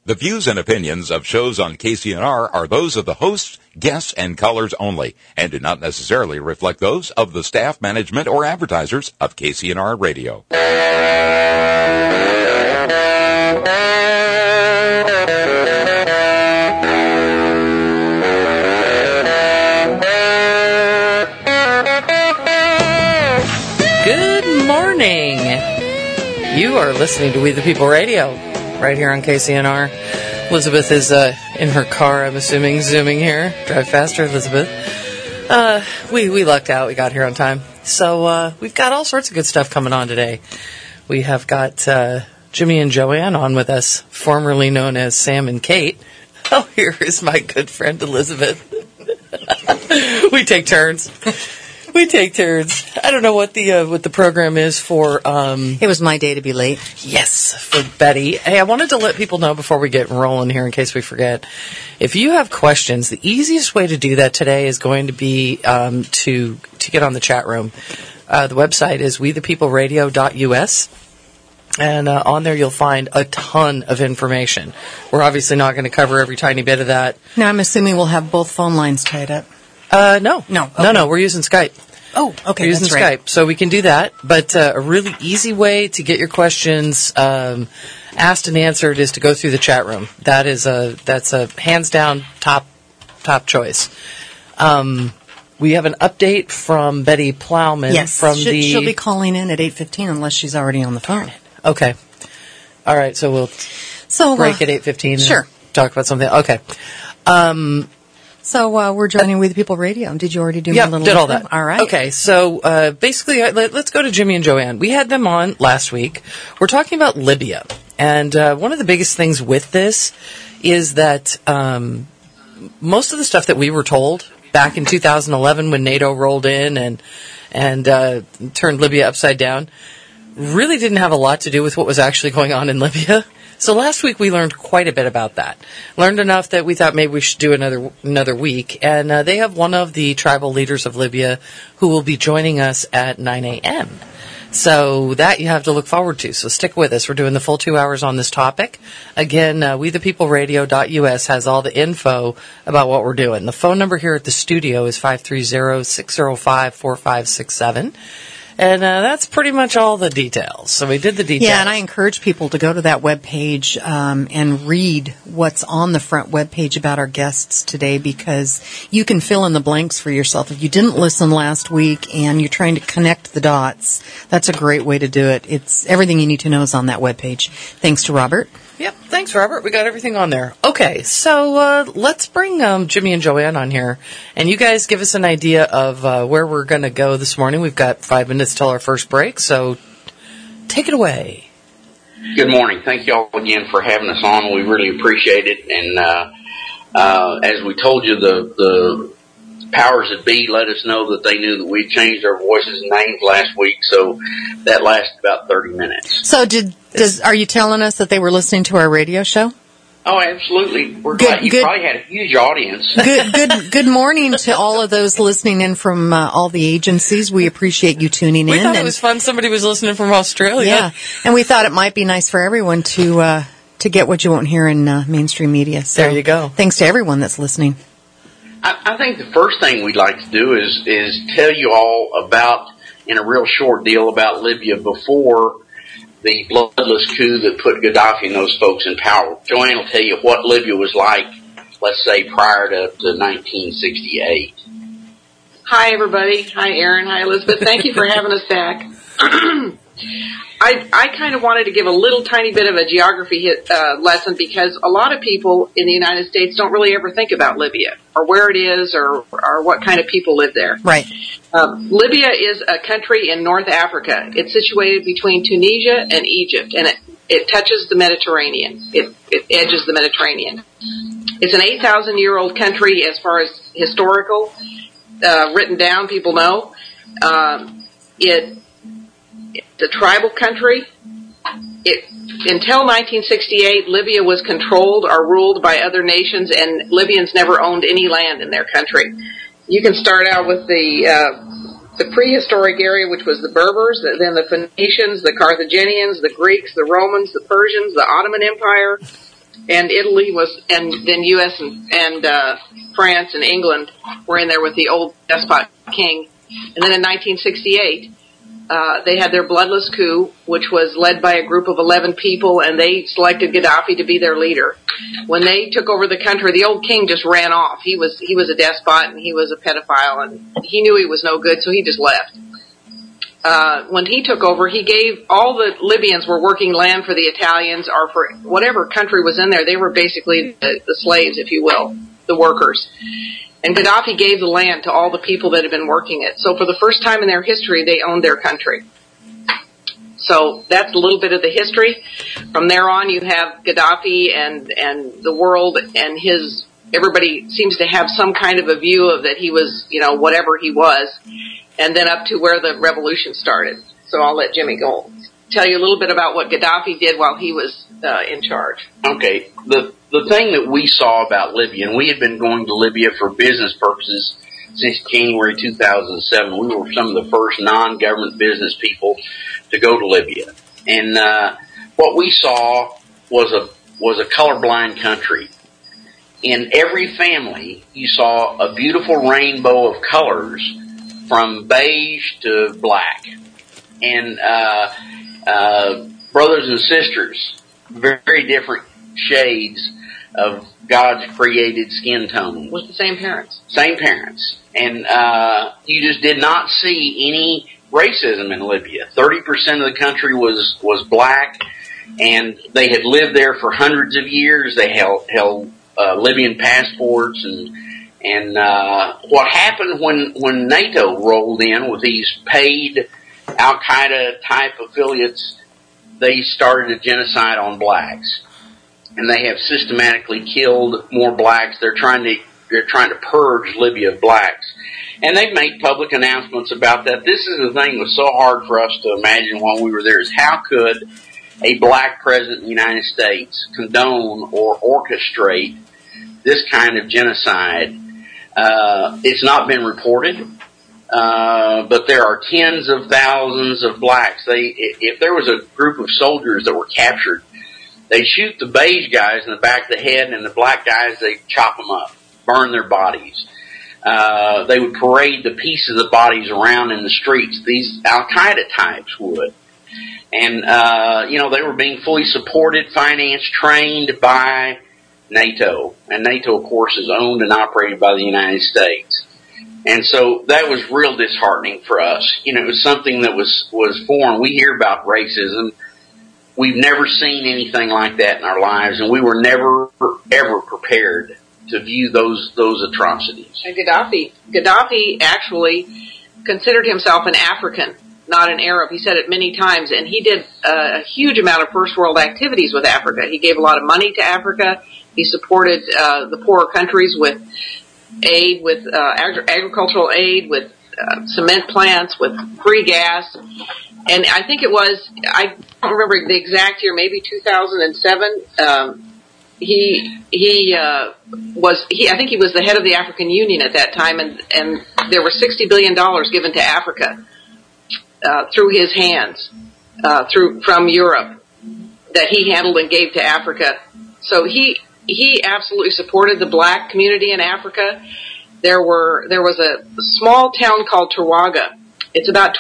The views and opinions of shows on KCNR are those of the hosts, guests, and callers only, and do not necessarily reflect those of the staff, management, or advertisers of KCNR Radio. Good morning. You are listening to We the People Radio, right here on KCNR. Elizabeth is in her car, I'm assuming, zooming here. Drive faster, Elizabeth. We lucked out. We got here on time. So we've got all sorts of good stuff coming on today. We have got Jimmy and Joanne on with us, formerly known as Sam and Kate. Oh, here is my good friend Elizabeth. We take turns. We take turns. I don't know what the program is for. It was my day to be late. Yes, for Betty. Hey, I wanted to let people know before we get rolling here, in case we forget. If you have questions, the easiest way to do that today is going to be to get on the chat room. The website is wethepeopleradio.us. And on there you'll find a ton of information. We're obviously not going to cover every tiny bit of that. Now, I'm assuming we'll have both phone lines tied up. No. Okay. No, we're using Skype. Oh, okay, we're using that's right. Skype, so we can do that. But a really easy way to get your questions asked and answered is to go through the chat room. That's a hands down top choice. We have an update from Betty Plowman. Yes, she'll be calling in at 8:15 unless she's already on the phone. Okay. All right, so we'll break at 8:15. Sure. And talk about something. Okay. So we're joining with People Radio. Did you already do my little? Did all that. All right. Okay, so basically, let's go to Jimmy and Joanne. We had them on last week. We're talking about Libya, and one of the biggest things with this is that most of the stuff that we were told back in 2011 when NATO rolled in and turned Libya upside down really didn't have a lot to do with what was actually going on in Libya. So last week we learned quite a bit about that. Learned enough that we thought maybe we should do another week. And they have one of the tribal leaders of Libya who will be joining us at 9 a.m. So that you have to look forward to. So stick with us. We're doing the full 2 hours on this topic. Again, wethepeopleradio.us has all the info about what we're doing. The phone number here at the studio is 530-605-4567. And that's pretty much all the details. So we did the details. Yeah, and I encourage people to go to that webpage and read what's on the front webpage about our guests today, because you can fill in the blanks for yourself. If you didn't listen last week and you're trying to connect the dots, that's a great way to do it. It's everything you need to know is on that webpage. Thanks to Robert. Yep, thanks, Robert. We got everything on there. Okay, so let's bring Jimmy and Joanne on here, and you guys give us an idea of where we're going to go this morning. We've got 5 minutes till our first break, so take it away. Good morning. Thank you all again for having us on. We really appreciate it, and as we told you, the powers that be let us know that they knew that we changed our voices and names last week, so that lasted about 30 minutes. So are you telling us that they were listening to our radio show? Oh, absolutely. We're glad you probably had a huge audience. Good morning to all of those listening in from all the agencies. We appreciate you tuning in. We thought it was fun. Somebody was listening from Australia. Yeah, and we thought it might be nice for everyone to get what you won't hear in mainstream media. So there you go. Thanks to everyone that's listening. I think the first thing we'd like to do is tell you all about, in a real short deal, about Libya before the bloodless coup that put Gaddafi and those folks in power. Joanne will tell you what Libya was like, let's say, prior to 1968. Hi, everybody. Hi, Aaron. Hi, Elizabeth. Thank you for having us back. I kind of wanted to give a little tiny bit of a geography lesson, because a lot of people in the United States don't really ever think about Libya or where it is or what kind of people live there. Right. Libya is a country in North Africa. It's situated between Tunisia and Egypt, and it touches the Mediterranean. It edges the Mediterranean. It's an 8,000-year-old country as far as historical, written down, people know. It's a tribal country. Until 1968, Libya was controlled or ruled by other nations, and Libyans never owned any land in their country. You can start out with the prehistoric area, which was the Berbers, then the Phoenicians, the Carthaginians, the Greeks, the Romans, the Persians, the Ottoman Empire, and Italy was, and then U.S. and France and England were in there with the old despot king. And then in 1968, they had their bloodless coup, which was led by a group of 11 people, and they selected Gaddafi to be their leader. When they took over the country, the old king just ran off. He was a despot, and he was a pedophile, and he knew he was no good, so he just left. When he took over, he gave all the Libyans were working land for the Italians or for whatever country was in there. They were basically the slaves, if you will, the workers. And Gaddafi gave the land to all the people that had been working it. So for the first time in their history, they owned their country. So that's a little bit of the history. From there on, you have Gaddafi and the world and everybody seems to have some kind of a view of that he was, whatever he was, and then up to where the revolution started. So I'll let Jimmy go tell you a little bit about what Gaddafi did while he was in charge. Okay. The thing that we saw about Libya, and we had been going to Libya for business purposes since January 2007. We were some of the first non-government business people to go to Libya. And what we saw was a colorblind country. In every family, you saw a beautiful rainbow of colors from beige to black. And brothers and sisters, very different shades of God's created skin tones. With the same parents. Same parents. And you just did not see any racism in Libya. 30% of the country was black, and they had lived there for hundreds of years. They held Libyan passports, and what happened when NATO rolled in with these paid Al-Qaeda type affiliates, they started a genocide on blacks. And they have systematically killed more blacks. They're trying to purge Libya of blacks. And they've made public announcements about that. This is the thing that was so hard for us to imagine while we were there, is how could a black president in the United States condone or orchestrate this kind of genocide? It's not been reported, but there are tens of thousands of blacks. If there was a group of soldiers that were captured, they'd shoot the beige guys in the back of the head, and the black guys, they'd chop them up, burn their bodies. They would parade the pieces of the bodies around in the streets. These Al-Qaeda types would. And, they were being fully supported, financed, trained by NATO. And NATO, of course, is owned and operated by the United States. And so that was real disheartening for us. It was something that was foreign. We hear about racism. We've never seen anything like that in our lives, and we were never, ever prepared to view those atrocities. And Gaddafi actually considered himself an African, not an Arab. He said it many times, and he did a huge amount of first world activities with Africa. He gave a lot of money to Africa. He supported the poorer countries with aid, with agricultural aid, with cement plants, with free gas. And I think it was, I don't remember the exact year, maybe 2007, I think he was the head of the African Union at that time, and there were $60 billion given to Africa, through his hands, from Europe, that he handled and gave to Africa. So he absolutely supported the black community in Africa. There was a small town called Terwaga. It's about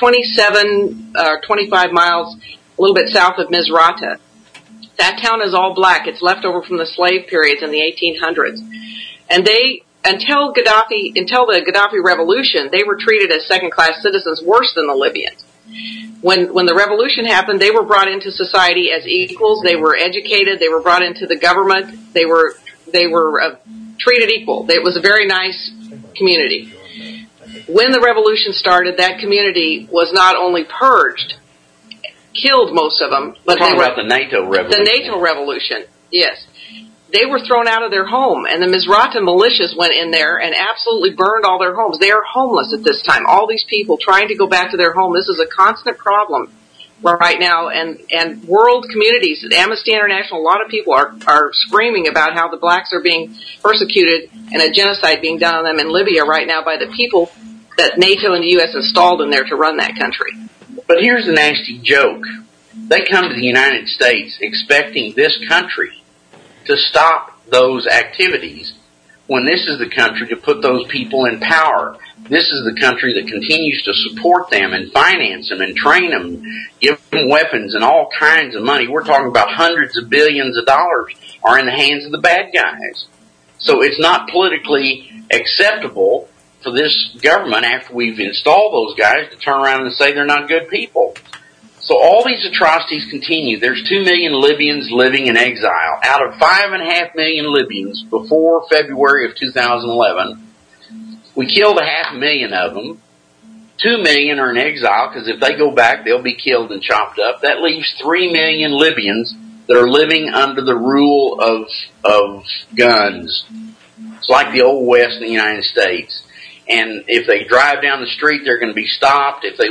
25 miles, a little bit south of Misrata. That town is all black. It's left over from the slave periods in the 1800s. And until the Gaddafi revolution, they were treated as second-class citizens, worse than the Libyans. When the revolution happened, they were brought into society as equals. They were educated. They were brought into the government. They were treated equal. It was a very nice community. When the revolution started, that community was not only purged, killed most of them, but they were about the NATO revolution. The NATO revolution, yes. They were thrown out of their home, and the Misrata militias went in there and absolutely burned all their homes. They are homeless at this time. All these people trying to go back to their home. This is a constant problem right now, and world communities, Amnesty International, a lot of people are screaming about how the blacks are being persecuted and a genocide being done on them in Libya right now by the people that NATO and the U.S. installed in there to run that country. But here's the nasty joke. They come to the United States expecting this country to stop those activities when this is the country to put those people in power. This is the country that continues to support them and finance them and train them, give them weapons and all kinds of money. We're talking about hundreds of billions of dollars are in the hands of the bad guys. So it's not politically acceptable for this government, after we've installed those guys, to turn around and say they're not good people. So all these atrocities continue. There's 2 million Libyans living in exile. Out of 5.5 million Libyans before February of 2011, we killed 500,000 of them. 2 million are in exile because if they go back, they'll be killed and chopped up. That leaves 3 million Libyans that are living under the rule of guns. It's like the old West in the United States. And if they drive down the street, they're going to be stopped. If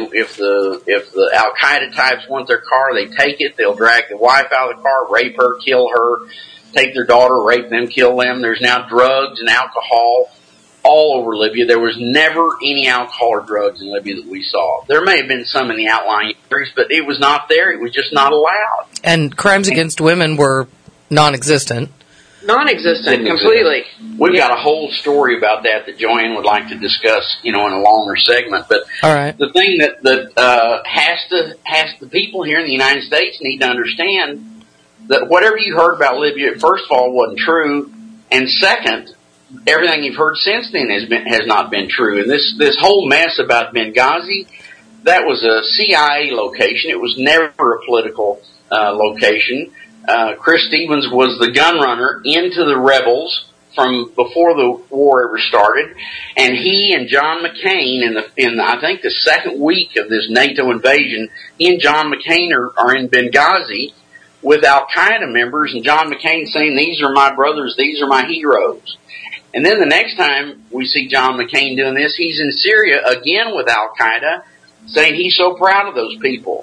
the Al Qaeda types want their car, they take it. They'll drag the wife out of the car, rape her, kill her, take their daughter, rape them, kill them. There's now drugs and alcohol all over Libya. There was never any alcohol or drugs in Libya that we saw. There may have been some in the outlying areas, but it was not there. It was just not allowed. And crimes against women were non-existent. Non-existent, completely. We've got a whole story about that Joanne would like to discuss, in a longer segment. But all right. The thing that has the people here in the United States need to understand that whatever you heard about Libya, first of all, wasn't true, and second, everything you've heard since then has not been true. And this whole mess about Benghazi, that was a CIA location. It was never a political location. Chris Stevens was the gun runner into the rebels from before the war ever started, and he and John McCain in I think the second week of this NATO invasion, he and John McCain are in Benghazi with Al Qaeda members, and John McCain saying, "These are my brothers, these are my heroes." And then the next time we see John McCain doing this, he's in Syria again with Al Qaeda, saying he's so proud of those people.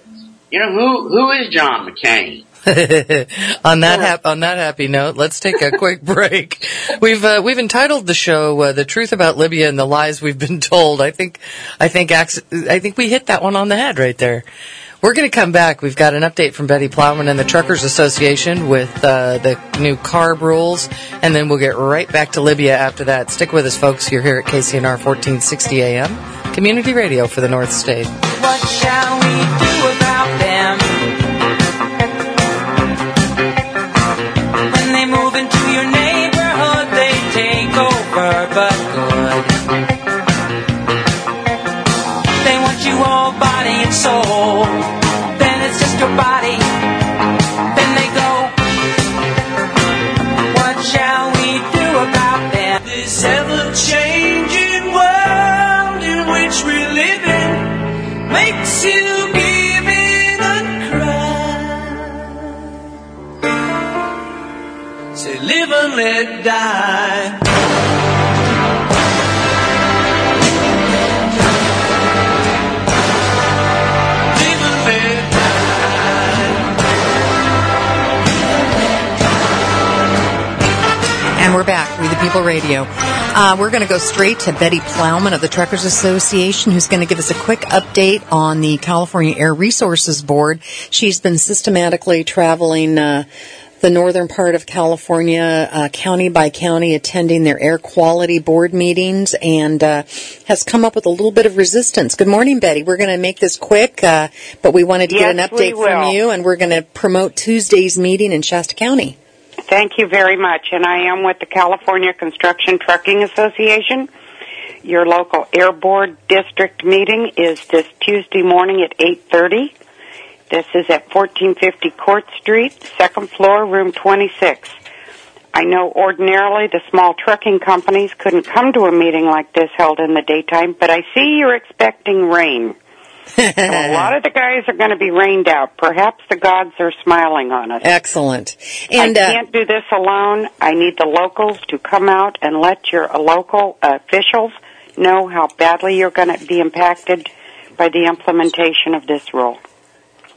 Who is John McCain? On that happy note, let's take a quick break. We've entitled the show "The Truth About Libya and the Lies We've Been Told." I think we hit that one on the head right there. We're going to come back. We've got an update from Betty Plowman and the Truckers Association with the new CARB rules, and then we'll get right back to Libya after that. Stick with us, folks. You're here at KCNR 1460 AM, Community Radio for the North State. What shall we do about them? When they move into your neighborhood, they take over, but good. They want you all body and soul. Then it's just your body. Then they go. What shall we do about them? This ever-changing world in which we live in makes you give it a cry. Say live and let die. And we're back with the People Radio. We're going to go straight to Betty Plowman of the Truckers Association, who's going to give us a quick update on the California Air Resources Board. She's been systematically traveling the northern part of California, county by county, attending their air quality board meetings, and has come up with a little bit of resistance. Good morning, Betty. We're going to make this quick, but we wanted to get an update from you, and we're going to promote Tuesday's meeting in Shasta County. Thank you very much. And I am with the California Construction Trucking Association. Your local Air Board district meeting is this Tuesday morning at 8:30. This is at 1450 Court Street, second floor, room 26. I know ordinarily the small trucking companies couldn't come to a meeting like this held in the daytime, but I see you're expecting rain. So a lot of the guys are going to be rained out. Perhaps the gods are smiling on us. Excellent. And I can't do this alone. I need the locals to come out and let your local officials know how badly you're going to be impacted by the implementation of this rule.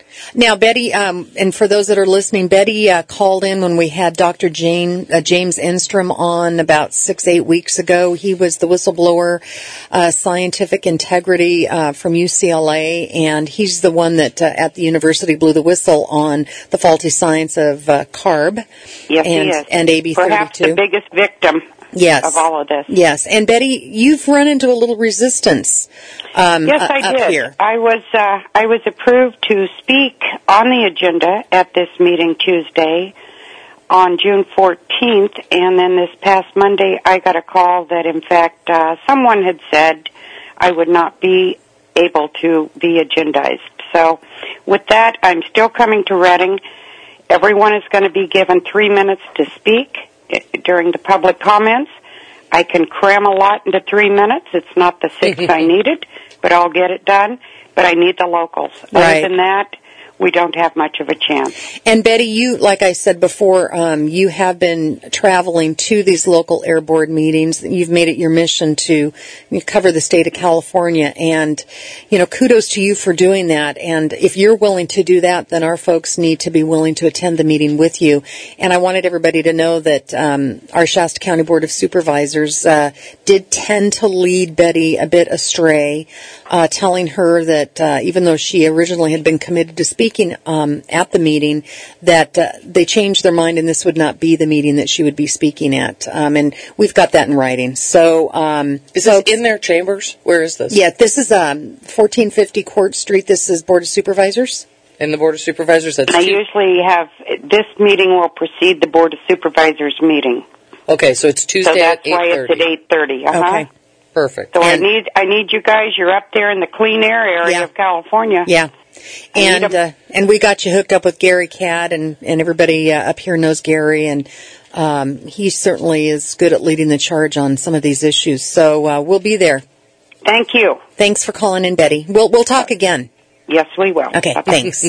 Now, Betty, and for those that are listening, Betty called in when we had Dr. James Enstrom on about 6-8 weeks ago. He was the whistleblower, scientific integrity from UCLA, and he's the one that at the university blew the whistle on the faulty science of CARB Yes, he is. and AB32. Perhaps the biggest victim of all of this. Yes, and Betty, you've run into a little resistance. Yes, I up did. Here. I was approved to speak on the agenda at this meeting Tuesday on June 14th, and then this past Monday I got a call that, in fact, someone had said I would not be able to be agendized. So with that, I'm still coming to Reading. Everyone is going to be given 3 minutes to speak during the public comments. I can cram a lot into 3 minutes. It's not the 6 I needed, but I'll get it done. But I need the locals. Right. Other than that, we don't have much of a chance. And Betty, you, like I said before, you have been traveling to these local air board meetings. You've made it your mission to cover the state of California, and kudos to you for doing that. And if you're willing to do that, then our folks need to be willing to attend the meeting with you. And I wanted everybody to know that our Shasta County Board of Supervisors did tend to lead Betty a bit astray, telling her that even though she originally had been committed to speaking at the meeting, that they changed their mind and this would not be the meeting that she would be speaking at. And we've got that in writing. So, is this in their chambers? Where is this? Yeah, this is 1450 Court Street. This is Board of Supervisors. In the Board of Supervisors? That's I usually have, this meeting will precede the Board of Supervisors meeting. Okay, so it's Tuesday at 8:30. So that's why it's at 8:30. Okay. Perfect. So I need you guys. You're up there in the clean air area of California. Yeah. And we got you hooked up with Gary Cadd, and everybody up here knows Gary, and he certainly is good at leading the charge on some of these issues. So we'll be there. Thank you. Thanks for calling in, Betty. We'll talk again. Yes, we will. Okay, Bye-bye. thanks.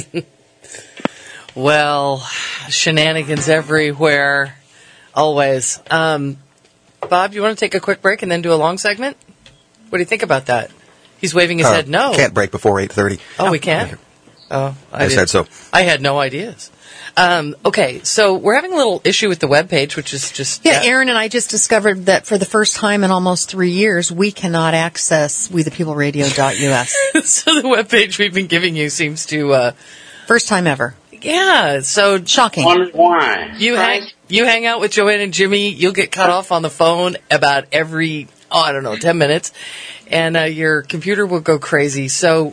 Well, shenanigans everywhere, always. Bob, you want to take a quick break and then do a long segment? What do you think about that? He's waving his head no. Can't break before 8:30. Oh, we can't? Oh, I said so. I had no ideas. Okay, so we're having a little issue with the webpage, which is just... Yeah, Aaron and I just discovered that for the first time in almost 3 years, we cannot access wethepeopleradio.us. So the webpage we've been giving you seems to... First time ever. Yeah, so... Shocking. Wonder why. You hang out with Joanne and Jimmy, you'll get cut off on the phone about every, 10 minutes, and your computer will go crazy. So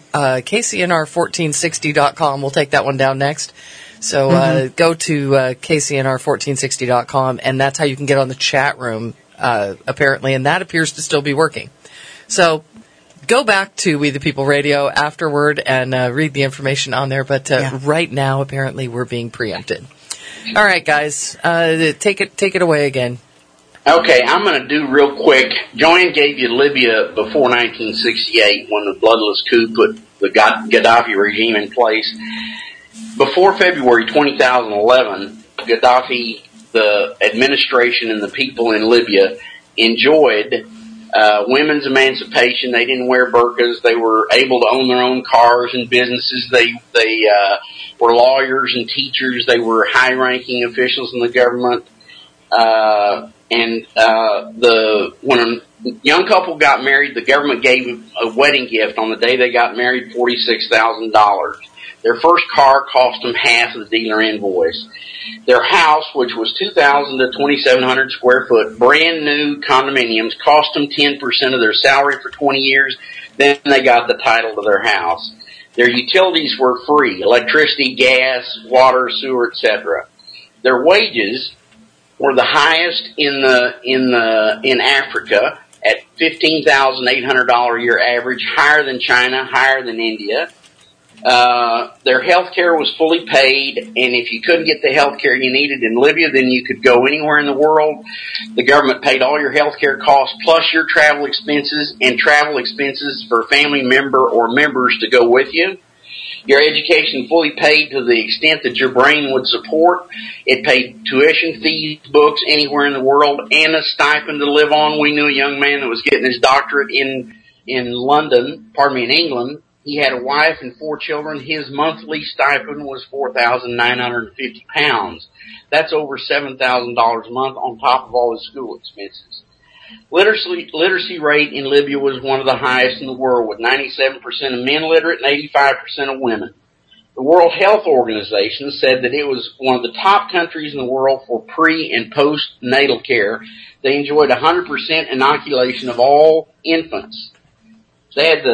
KCNR1460.com, we'll take that one down next. So go to KCNR1460.com, and that's how you can get on the chat room, apparently, and that appears to still be working. So go back to We the People Radio afterward and read the information on there, but right now, apparently, we're being preempted. All right, guys, take it away again. Okay, I'm going to do real quick. Joanne gave you Libya before 1968 when the bloodless coup put the Gaddafi regime in place. Before February 2011, Gaddafi, the administration, and the people in Libya enjoyed women's emancipation. They didn't wear burqas. They were able to own their own cars and businesses. They were lawyers and teachers. They were high-ranking officials in the government. When a young couple got married, the government gave them a wedding gift on the day they got married, $46,000. Their first car cost them half of the dealer invoice. Their house, which was 2,000 to 2,700 square foot, brand new condominiums, cost them 10% of their salary for 20 years. Then they got the title to their house. Their utilities were free: electricity, gas, water, sewer, etc. Their wages were the highest in Africa at $15,800 a year average, higher than China, higher than India. Their health care was fully paid, and if you couldn't get the health care you needed in Libya, then you could go anywhere in the world. The government paid all your health care costs plus your travel expenses and travel expenses for a family member or members to go with you. Your education fully paid to the extent that your brain would support. It paid tuition fees, books anywhere in the world, and a stipend to live on. We knew a young man that was getting his doctorate in England. He had a wife and 4 children. His monthly stipend was £4,950. That's over $7,000 a month on top of all his school expenses. Literacy rate in Libya was one of the highest in the world, with 97% of men literate and 85% of women. The World Health Organization said that it was one of the top countries in the world for pre- and post-natal care. They enjoyed 100% inoculation of all infants. They had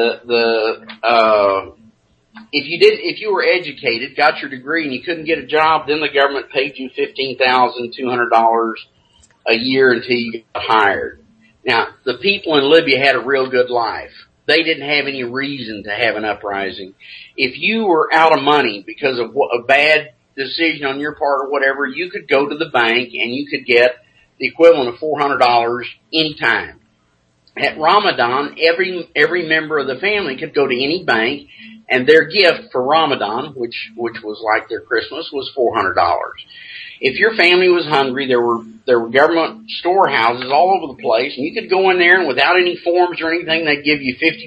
if you were educated, got your degree, and you couldn't get a job, then the government paid you $15,200 a year until you got hired. Now, the people in Libya had a real good life. They didn't have any reason to have an uprising. If you were out of money because of a bad decision on your part or whatever, you could go to the bank and you could get the equivalent of $400 anytime. At Ramadan, every member of the family could go to any bank, and their gift for Ramadan, which was like their Christmas, was $400. If your family was hungry, there were government storehouses all over the place, and you could go in there and without any forms or anything, they'd give you 50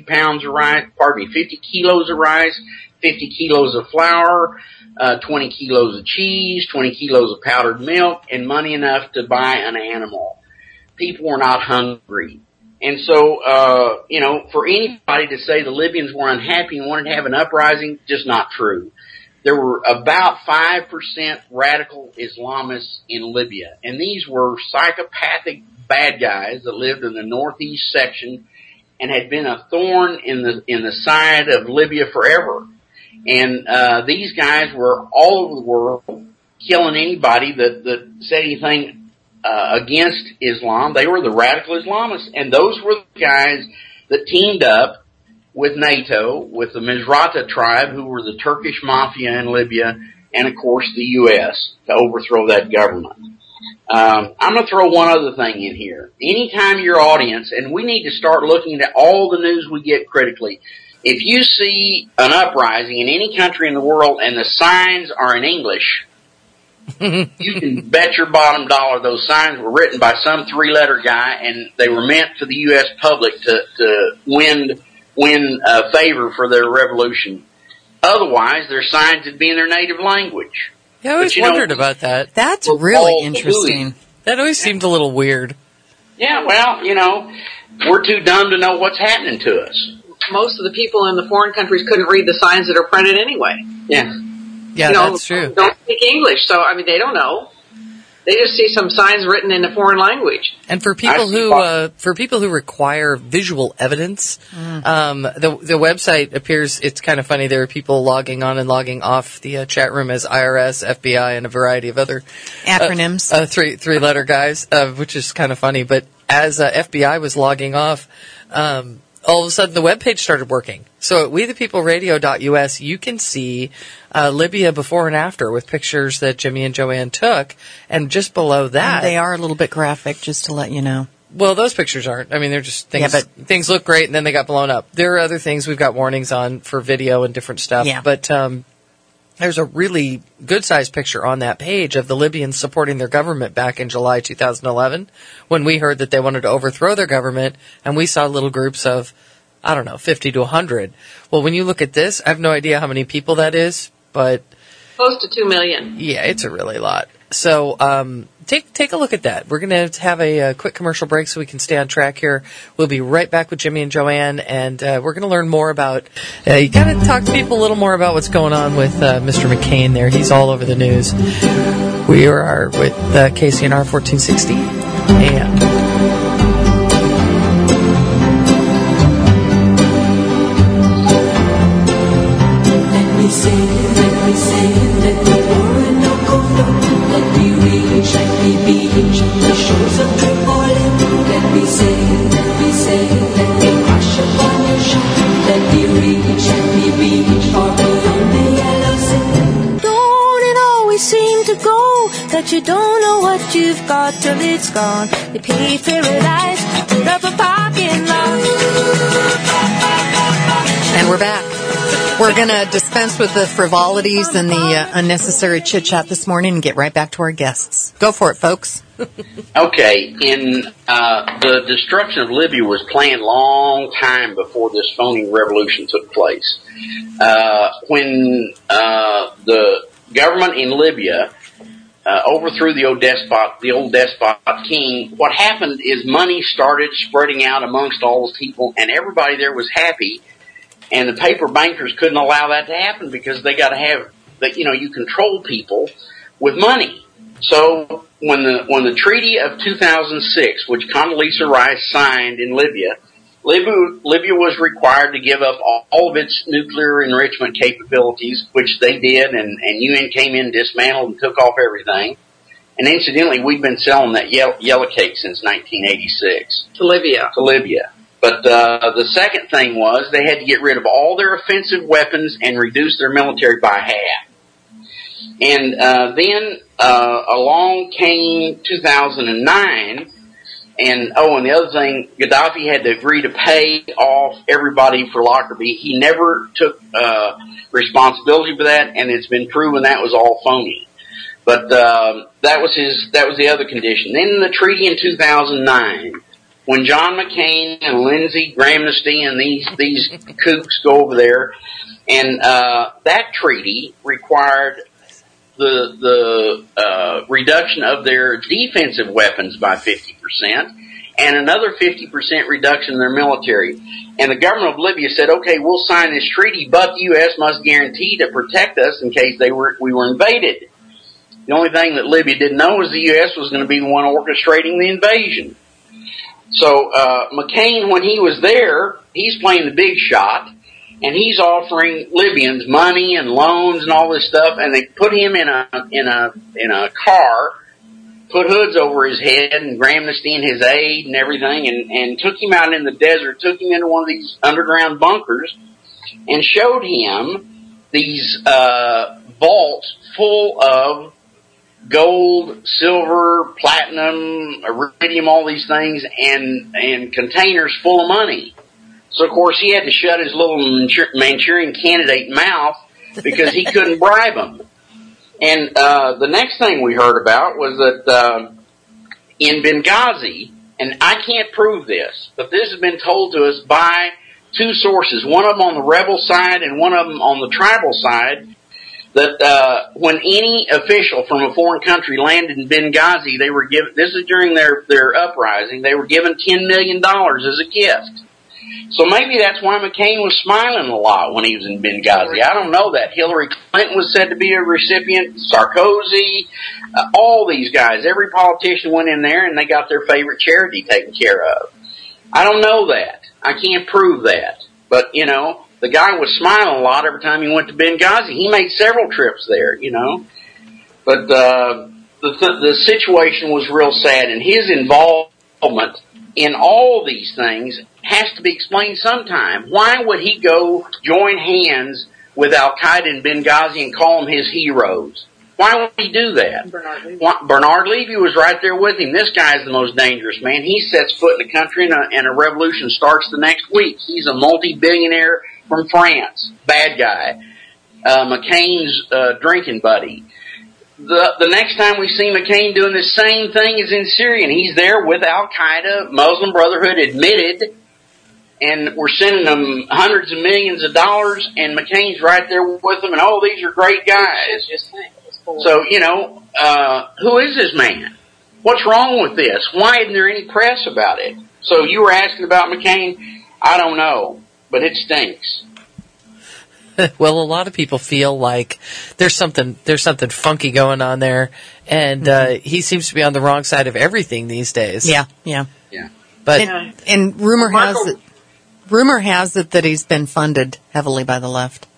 kilos of rice, 50 kilos of flour, 20 kilos of cheese, 20 kilos of powdered milk, and money enough to buy an animal. People were not hungry. And so, for anybody to say the Libyans were unhappy and wanted to have an uprising, just not true. There were about 5% radical Islamists in Libya, and these were psychopathic bad guys that lived in the northeast section and had been a thorn in the side of Libya forever. And these guys were all over the world killing anybody that said anything against Islam. They were the radical Islamists, and those were the guys that teamed up with NATO, with the Misrata tribe, who were the Turkish mafia in Libya, and of course the U.S. to overthrow that government. I'm going to throw one other thing in here. Anytime your audience, and we need to start looking at all the news we get critically, if you see an uprising in any country in the world and the signs are in English, you can bet your bottom dollar those signs were written by some 3-letter guy, and they were meant for the U.S. public to win favor for their revolution. Otherwise, their signs would be in their native language. Yeah, I always wondered about that. That's really interesting. That always seemed a little weird. Yeah, well, we're too dumb to know what's happening to us. Most of the people in the foreign countries couldn't read the signs that are printed anyway. Yeah. Yeah, that's true. Don't speak English, so they don't know. They just see some signs written in a foreign language. And for people who require visual evidence, the website appears, it's kind of funny. There are people logging on and logging off the chat room as IRS, FBI, and a variety of other acronyms. 3-letter guys, which is kind of funny. But as FBI was logging off, all of a sudden the webpage started working. So at WeThePeopleRadio.us, you can see Libya before and after with pictures that Jimmy and Joanne took. And just below that... And they are a little bit graphic, just to let you know. Well, those pictures aren't. I mean, they're just things. Yeah, but things look great, and then they got blown up. There are other things we've got warnings on for video and different stuff. Yeah. But there's a really good-sized picture on that page of the Libyans supporting their government back in July 2011 when we heard that they wanted to overthrow their government, and we saw little groups of, 50 to 100. Well, when you look at this, I have no idea how many people that is, but... Close to 2 million. Yeah, it's a really lot. So take a look at that. We're going to have a quick commercial break so we can stay on track here. We'll be right back with Jimmy and Joanne, and we're going to learn more about... you got to talk to people a little more about what's going on with Mr. McCain there. He's all over the news. We are with KCNR 1460 AM. That you don't know what you've got till it's gone. They pay paradise, put up a parking lot. And we're back. We're going to dispense with the frivolities and the unnecessary chit-chat this morning and get right back to our guests. Go for it, folks. Okay, the destruction of Libya was planned long time before this phony revolution took place. When the government in Libya overthrew the old despot king, what happened is money started spreading out amongst all those people, and everybody there was happy. And the paper bankers couldn't allow that to happen because they got to have that. You control people with money. So when the Treaty of 2006, which Condoleezza Rice signed in Libya was required to give up all of its nuclear enrichment capabilities, which they did, and UN came in, dismantled, and took off everything. And incidentally, we've been selling that yellow cake since 1986 To Libya. But the second thing was they had to get rid of all their offensive weapons and reduce their military by half. And then along came 2009, and the other thing, Gaddafi had to agree to pay off everybody for Lockerbie. He never took responsibility for that, and it's been proven that was all phony. But that was the other condition. Then the treaty in 2009, when John McCain and Lindsey Grahamnesty and these kooks go over there, and that treaty required the reduction of their defensive weapons by 50% and another 50% reduction in their military. And the government of Libya said, okay, we'll sign this treaty, but the U.S. must guarantee to protect us in case we were invaded. The only thing that Libya didn't know was the U.S. was going to be the one orchestrating the invasion. So McCain, when he was there, he's playing the big shot. And he's offering Libyans money and loans and all this stuff, and they put him in a car, put hoods over his head, and Grahamnesty and his aide and everything, and took him out in the desert, took him into one of these underground bunkers, and showed him these vaults full of gold, silver, platinum, iridium, all these things, and containers full of money. So, of course, he had to shut his little Manchurian candidate mouth because he couldn't bribe them. And the next thing we heard about was that in Benghazi, and I can't prove this, but this has been told to us by two sources, one of them on the rebel side and one of them on the tribal side, that when any official from a foreign country landed in Benghazi, they were given, this is during their uprising, they were given $10 million as a gift. So maybe that's why McCain was smiling a lot when he was in Benghazi. I don't know that. Hillary Clinton was said to be a recipient, Sarkozy, all these guys. Every politician went in there and they got their favorite charity taken care of. I don't know that. I can't prove that. But, the guy was smiling a lot every time he went to Benghazi. He made several trips there, But the situation was real sad, and his involvement in all these things has to be explained sometime. Why would he go join hands with Al-Qaeda in Benghazi and call them his heroes? Why would he do that? Bernard Levy was right there with him. This guy's the most dangerous man. He sets foot in the country and a revolution starts the next week. He's a multi-billionaire from France. Bad guy. McCain's drinking buddy. The next time we see McCain doing the same thing is in Syria, and he's there with Al-Qaeda, Muslim Brotherhood admitted, and we're sending them hundreds of millions of dollars, and McCain's right there with them, and these are great guys. So, who is this man? What's wrong with this? Why isn't there any press about it? So you were asking about McCain? I don't know, but it stinks. Well, a lot of people feel like there's something funky going on there, and he seems to be on the wrong side of everything these days. Yeah. But and rumor has it that he's been funded heavily by the left.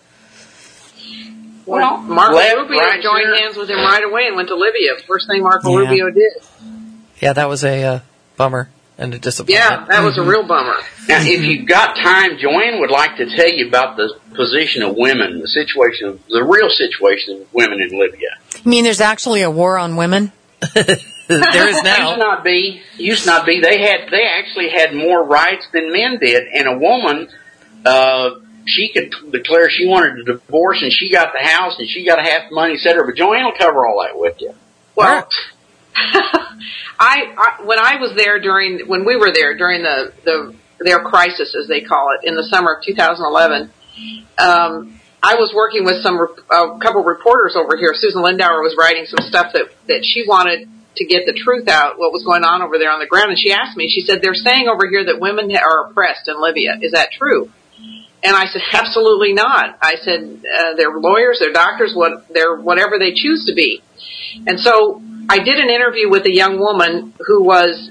Well, Marco Rubio joined hands with him right away and went to Libya. First thing Marco Rubio did. Yeah, that was a bummer and a disappointment. Yeah, that was a real bummer. Now, if you've got time, Joanne would like to tell you about the position of women, the real situation of women in Libya. You mean there's actually a war on women? There is now. Used not be. They actually had more rights than men did, and a woman, she could declare she wanted a divorce, and she got the house, and she got half the money, etc. But Joanne will cover all that with you. Well, When I was there when we were there during their crisis, as they call it, in the summer of 2011, I was working with a couple of reporters over here. Susan Lindauer was writing some stuff that she wanted to get the truth out, what was going on over there on the ground. And she asked me, she said, they're saying over here that women are oppressed in Libya. Is that true? And I said, absolutely not. I said, they're lawyers, they're doctors, they're whatever they choose to be. And so I did an interview with a young woman who was,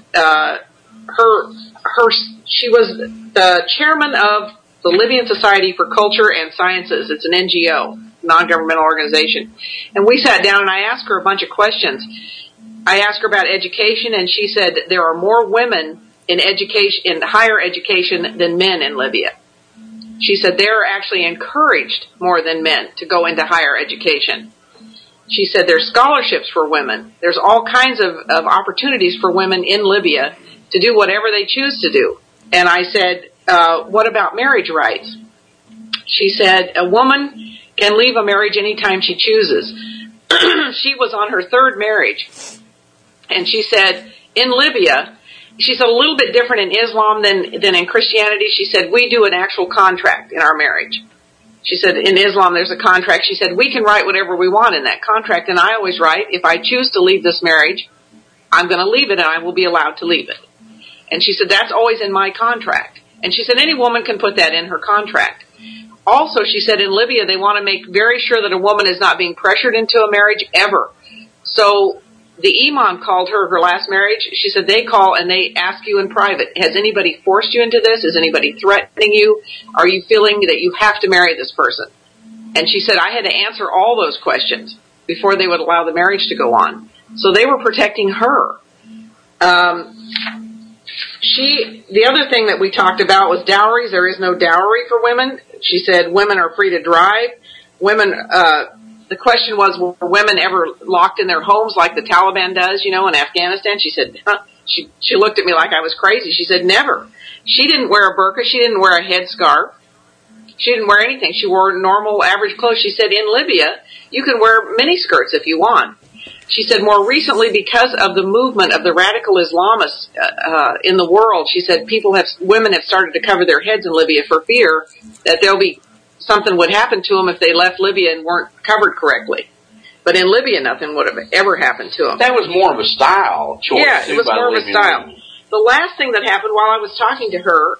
she was the chairman of the Libyan Society for Culture and Sciences. It's an NGO, non-governmental organization. And we sat down and I asked her a bunch of questions. I asked her about education, and she said there are more women in higher education than men in Libya. She said they're actually encouraged more than men to go into higher education. She said there's scholarships for women. There's all kinds of opportunities for women in Libya to do whatever they choose to do. And I said, what about marriage rights? She said a woman can leave a marriage anytime she chooses. She was on her third marriage. And she said, in Libya, she said a little bit different in Islam than in Christianity. She said, we do an actual contract in our marriage. She said, in Islam, there's a contract. She said, we can write whatever we want in that contract. And I always write, if I choose to leave this marriage, I'm going to leave it and I will be allowed to leave it. And she said, that's always in my contract. And she said, any woman can put that in her contract. Also, she said, in Libya, they want to make very sure that a woman is not being pressured into a marriage ever. So the imam called her last marriage. She said, they call and they ask you in private, has anybody forced you into this? Is anybody threatening you? Are you feeling that you have to marry this person? And she said, I had to answer all those questions before they would allow the marriage to go on. So they were protecting her. The other thing that we talked about was dowries. There is no dowry for women. She said women are free to drive. Women, the question was, were women ever locked in their homes like the Taliban does, in Afghanistan? She said, she looked at me like I was crazy. She said, never. She didn't wear a burqa. She didn't wear a headscarf. She didn't wear anything. She wore normal, average clothes. She said, in Libya, you can wear miniskirts if you want. She said, more recently, because of the movement of the radical Islamists in the world, she said, women have started to cover their heads in Libya for fear that something would happen to them if they left Libya and weren't covered correctly. But in Libya, nothing would have ever happened to them. That was more of a style choice. Yeah, it was more of a style. The last thing that happened while I was talking to her,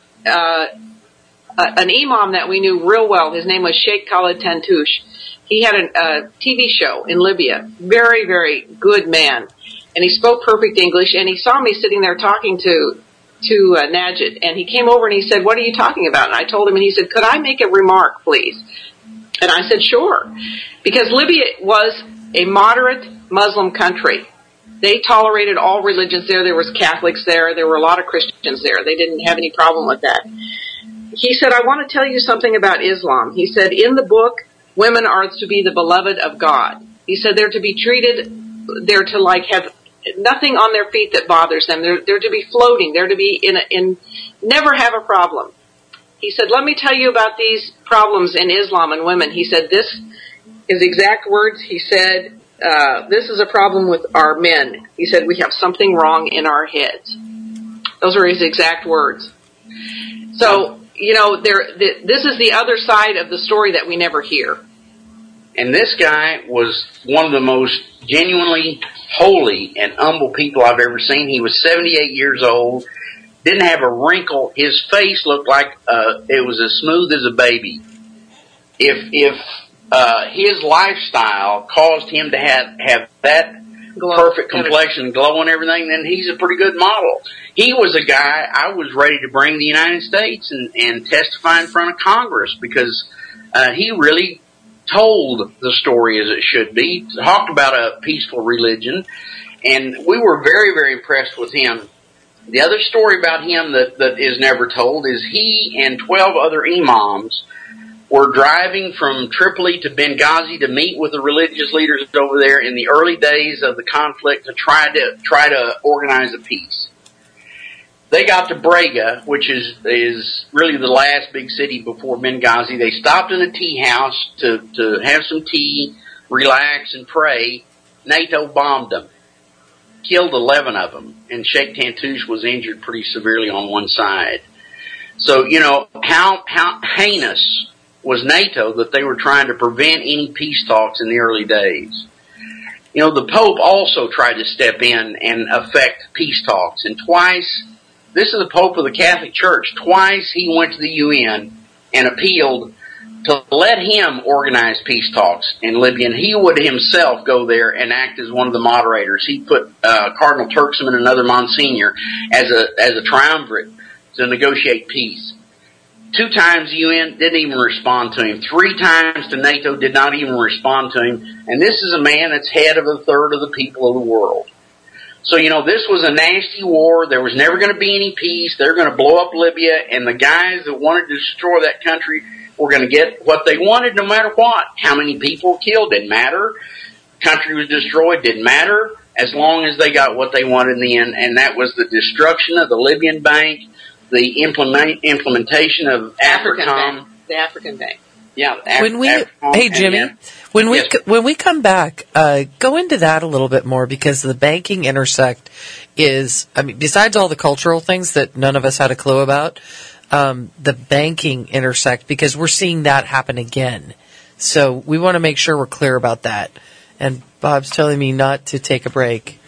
an imam that we knew real well, his name was Sheikh Khalid Tantouche. He had a TV show in Libya. Very, very good man. And he spoke perfect English, and he saw me sitting there talking to Najid, and he came over and he said, what are you talking about? And I told him, and he said, could I make a remark, please? And I said, sure. Because Libya was a moderate Muslim country. They tolerated all religions there. There was Catholics there. There were a lot of Christians there. They didn't have any problem with that. He said, I want to tell you something about Islam. He said, in the book, women are to be the beloved of God. He said they're to be treated, they're to have nothing on their feet that bothers them. They're to be floating. They're to be never have a problem. He said, let me tell you about these problems in Islam and women. He said, this is exact words. He said, this is a problem with our men. He said, we have something wrong in our heads. Those are his exact words. So, this is the other side of the story that we never hear. And this guy was one of the most genuinely holy and humble people I've ever seen. He was 78 years old, didn't have a wrinkle. His face looked like it was as smooth as a baby. If his lifestyle caused him to have that perfect complexion, glow and everything, then he's a pretty good model. He was a guy I was ready to bring to the United States and testify in front of Congress because he really told the story as it should be, talked about a peaceful religion, and we were very, very impressed with him. The other story about him that is never told is he and 12 other imams were driving from Tripoli to Benghazi to meet with the religious leaders over there in the early days of the conflict to try to organize a peace. They got to Brega, which is really the last big city before Benghazi. They stopped in a tea house to have some tea, relax, and pray. NATO bombed them. killed 11 of them, and Sheikh Tantouche was injured pretty severely on one side. So, you know, how heinous was NATO that they were trying to prevent any peace talks in the early days. You know, the Pope also tried to step in and affect peace talks, and twice, this is the Pope of the Catholic Church, twice he went to the UN and appealed to let him organize peace talks in Libya, and he would himself go there and act as one of the moderators. He put Cardinal Turkson and another Monsignor as a triumvirate to negotiate peace. 2 times the UN didn't even respond to him. 3 times to NATO did not even respond to him. And this is a man that's head of a third of the people of the world. So, you know, this was a nasty war. There was never going to be any peace. They're going to blow up Libya, and the guys that wanted to destroy that country were going to get what they wanted no matter what. How many people were killed didn't matter. Country was destroyed didn't matter, as long as they got what they wanted in the end, and that was the destruction of the Libyan bank, the implementation of AFRICOM. The African Bank. Yeah. Hey, Jimmy, when we come back, go into that a little bit more, because the banking intersect is, I mean, besides all the cultural things that none of us had a clue about, the banking intersect, because we're seeing that happen again. So we want to make sure we're clear about that. And Bob's telling me not to take a break.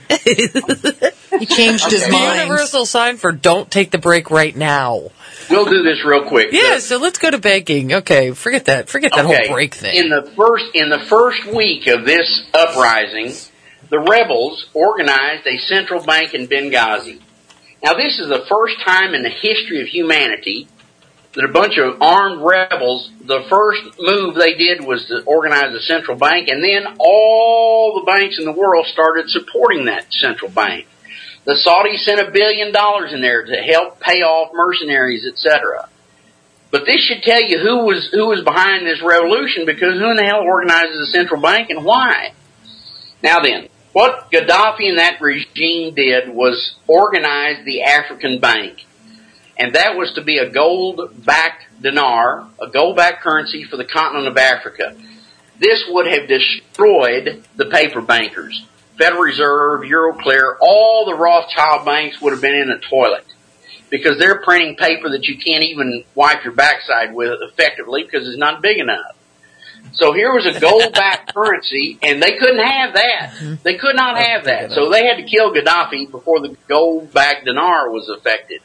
He changed his mind. Universal sign for don't take the break right now. We'll do this real quick. Yeah, so let's go to banking. Okay, forget that whole break thing. In the first week of this uprising, the rebels organized a central bank in Benghazi. Now, this is the first time in the history of humanity that a bunch of armed rebels, the first move they did was to organize a central bank, and then all the banks in the world started supporting that central bank. The Saudis sent $1 billion in there to help pay off mercenaries, etc. But this should tell you who was behind this revolution, because who in the hell organizes a central bank and why? Now then, what Gaddafi and that regime did was organize the African Bank. And that was to be a gold-backed dinar, a gold-backed currency for the continent of Africa. This would have destroyed the paper bankers. Federal Reserve, Euroclear, all the Rothschild banks would have been in a toilet, because they're printing paper that you can't even wipe your backside with effectively because it's not big enough. So here was a gold-backed currency, and they couldn't have that. They could not have that. So they had to kill Gaddafi before the gold-backed dinar was affected.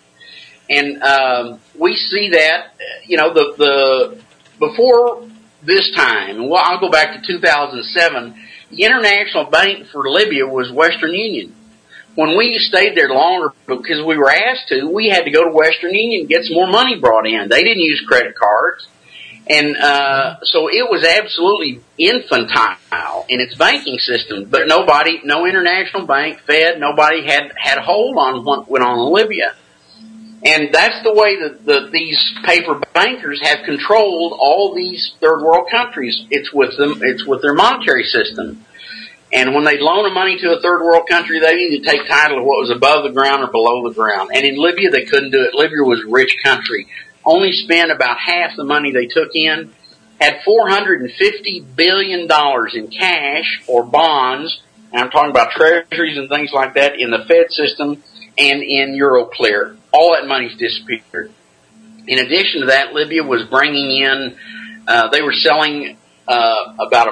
And we see that, you know, the before this time, and I'll go back to 2007, the international bank for Libya was Western Union. When we stayed there longer because we were asked to, we had to go to Western Union and get some more money brought in. They didn't use credit cards. And so it was absolutely infantile in its banking system. But no international bank, Fed, nobody had a hold on what went on in Libya. And that's the way that these paper bankers have controlled all these third world countries. It's with them. It's with their monetary system. And when they loan money to a third world country, they need to take title of what was above the ground or below the ground. And in Libya, they couldn't do it. Libya was a rich country. Only spent about half the money they took in. Had $450 billion in cash or bonds. And I'm talking about treasuries and things like that in the Fed system and in Euroclear. All that money's disappeared. In addition to that, Libya was bringing in, they were selling about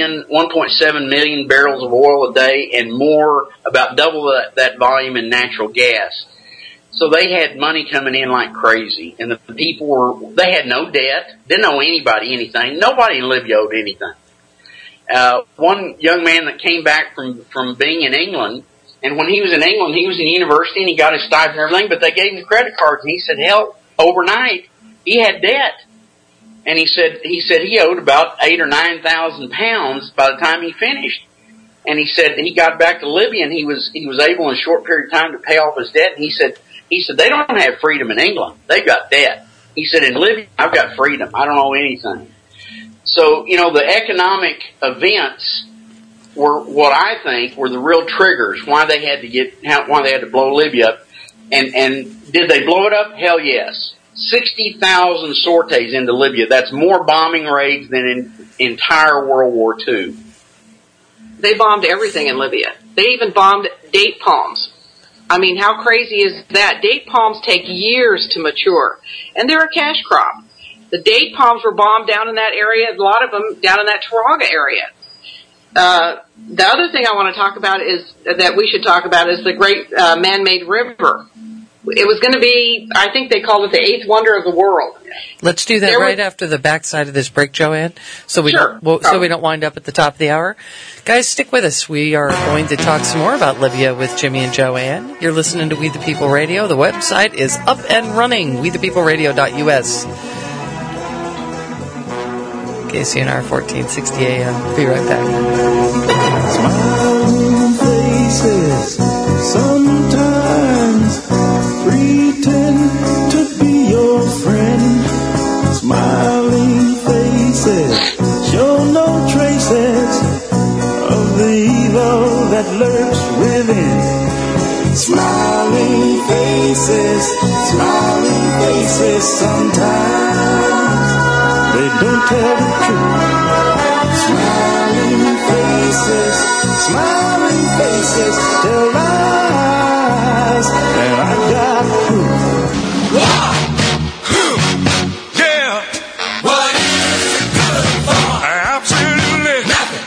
1.7 million barrels of oil a day, and more, about double that volume in natural gas. So they had money coming in like crazy, and the people they had no debt, didn't owe anybody anything. Nobody in Libya owed anything. One young man that came back from being in England, and when he was in England, he was in university and he got his stipend and everything, but they gave him the credit cards, and he said, hell, overnight, he had debt. And he said he owed about 8,000 or 9,000 pounds by the time he finished. And he said he got back to Libya and he was able in a short period of time to pay off his debt. And he said they don't have freedom in England. They've got debt. He said, in Libya, I've got freedom. I don't owe anything. So, you know, the economic events were what I think were the real triggers why they had to blow Libya up. And did they blow it up? Hell yes. 60,000 sorties into Libya. That's more bombing raids than in entire World War II. They bombed everything in Libya. They even bombed date palms. I mean, how crazy is that? Date palms take years to mature, and they're a cash crop. The date palms were bombed down in that area, a lot of them down in that Taraga area. The other thing I want to talk about is the great man-made river. It was going to be, I think they called it the eighth wonder of the world. Let's do that right after the backside of this break, Joanne, so we don't wind up at the top of the hour. Guys, stick with us. We are going to talk some more about Libya with Jimmy and Joanne. You're listening to We the People Radio. The website is up and running, wethepeopleradio.us. KCNR 1460 AM. Be right back. Smiling faces, sometimes pretend to be your friend. Smiling faces show no traces of the evil that lurks within. Smiling faces, sometimes they don't tell the truth. Smiling faces tell lies, and I got proof. Yeah. What is it good for? Absolutely nothing.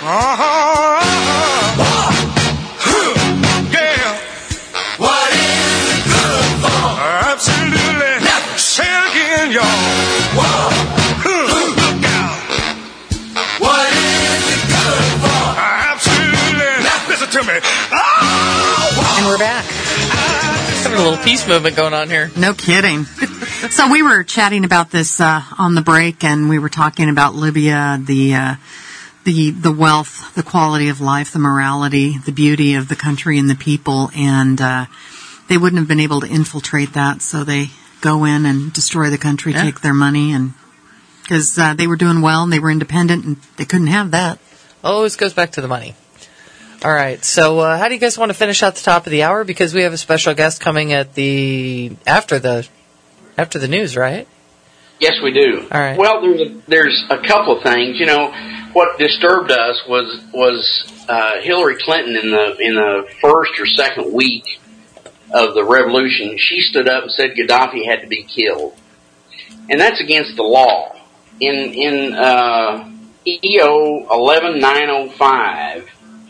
Yeah. What is it good for? Absolutely nothing. Say it again, y'all. Look out. What is it good for? Absolutely nothing. Listen to me. And we're back. Having a little peace movement going on here. No kidding. So we were chatting about this on the break, and we were talking about Libya, the wealth, the quality of life, the morality, the beauty of the country and the people, and they wouldn't have been able to infiltrate that, so they go in and destroy the country, take their money, and because they were doing well and they were independent, and they couldn't have that. Always goes back to the money. All right, so how do you guys want to finish out the top of the hour? Because we have a special guest coming at after the news, right? Yes, we do. All right. Well, there's a couple of things. You know, what disturbed us was Hillary Clinton in the first or second week of the revolution. She stood up and said Gaddafi had to be killed, and that's against the law. In EO 11905.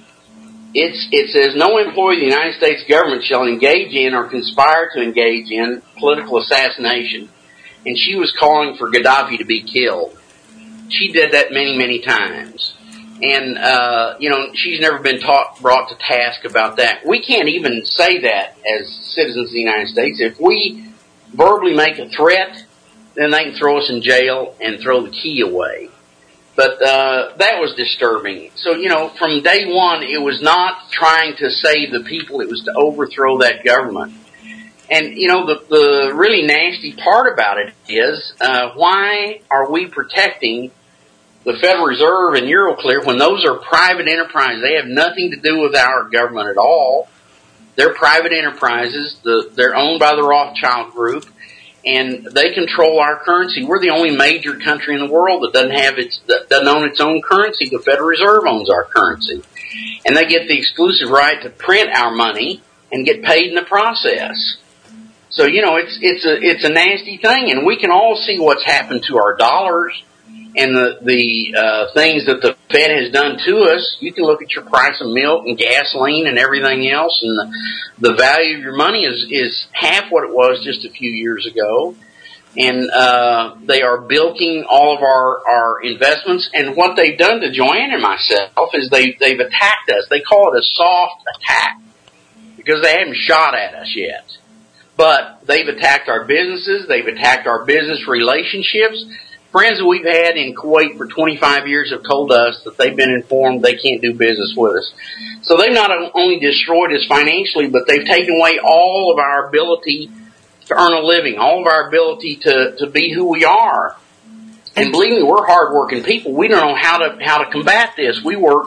It says no employee of the United States government shall engage in or conspire to engage in political assassination. And she was calling for Gaddafi to be killed. She did that many, many times. And, she's never been brought to task about that. We can't even say that as citizens of the United States. If we verbally make a threat, then they can throw us in jail and throw the key away. But that was disturbing. So, from day one, it was not trying to save the people. It was to overthrow that government. And, the really nasty part about it is, why are we protecting the Federal Reserve and Euroclear when those are private enterprises? They have nothing to do with our government at all. They're private enterprises. They're owned by the Rothschild Group. And they control our currency. We're the only major country in the world that doesn't own its own currency. The Federal Reserve owns our currency, and they get the exclusive right to print our money and get paid in the process. So it's a nasty thing, and we can all see what's happened to our dollars and the things that the Fed has done to us. You can look at your price of milk and gasoline and everything else, and the value of your money is half what it was just a few years ago. And they are bilking all of our investments. And what they've done to Joanne and myself is they've attacked us. They call it a soft attack because they haven't shot at us yet. But they've attacked our businesses. They've attacked our business relationships. Friends that we've had in Kuwait for 25 years have told us that they've been informed they can't do business with us. So they've not only destroyed us financially, but they've taken away all of our ability to earn a living, all of our ability to be who we are. And believe me, we're hardworking people. We don't know how to combat this. We work,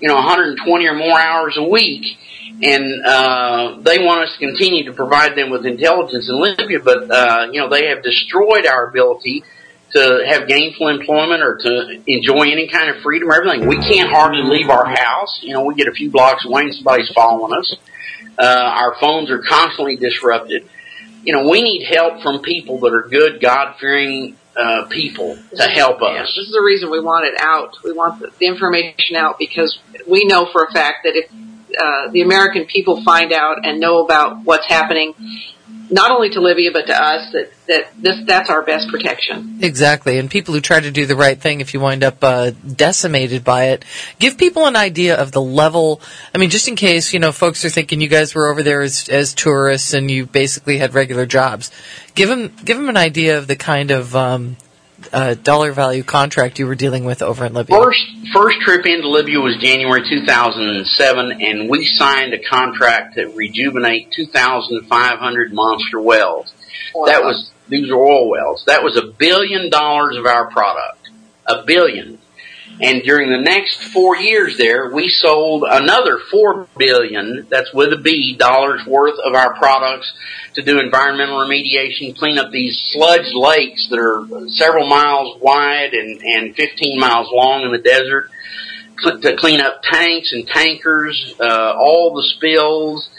120 or more hours a week, and they want us to continue to provide them with intelligence in Libya, but they have destroyed our ability to have gainful employment or to enjoy any kind of freedom or everything. We can't hardly leave our house. You know, we get a few blocks away and somebody's following us. Our phones are constantly disrupted. You know, we need help from people that are good, God-fearing people to help us. Yeah, this is the reason we want it out. We want the information out because we know for a fact that if the American people find out and know about what's happening, not only to Libya but to us, that's our best protection. Exactly, and people who try to do the right thing, if you wind up decimated by it, give people an idea of the level. I mean, just in case, you know, folks are thinking you guys were over there as tourists and you basically had regular jobs. Give them an idea of the kind of dollar value contract you were dealing with over in Libya. First trip into Libya was January 2007, and we signed a contract to rejuvenate 2,500 monster wells. These are oil wells. That was $1 billion of our product. $1 billion. And during the next 4 years there, we sold another $4 billion, that's with a B, dollars worth of our products to do environmental remediation, clean up these sludge lakes that are several miles wide and 15 miles long in the desert, to clean up tanks and tankers, all the spills,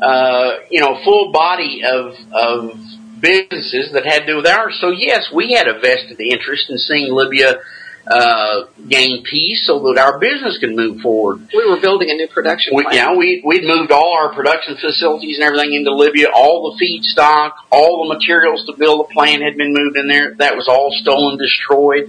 full body of businesses that had to do with ours. So yes, we had a vested interest in seeing Libya gain peace so that our business could move forward. We were building a new production plant. We'd moved all our production facilities and everything into Libya. All the feedstock, all the materials to build the plant had been moved in there. That was all stolen, destroyed.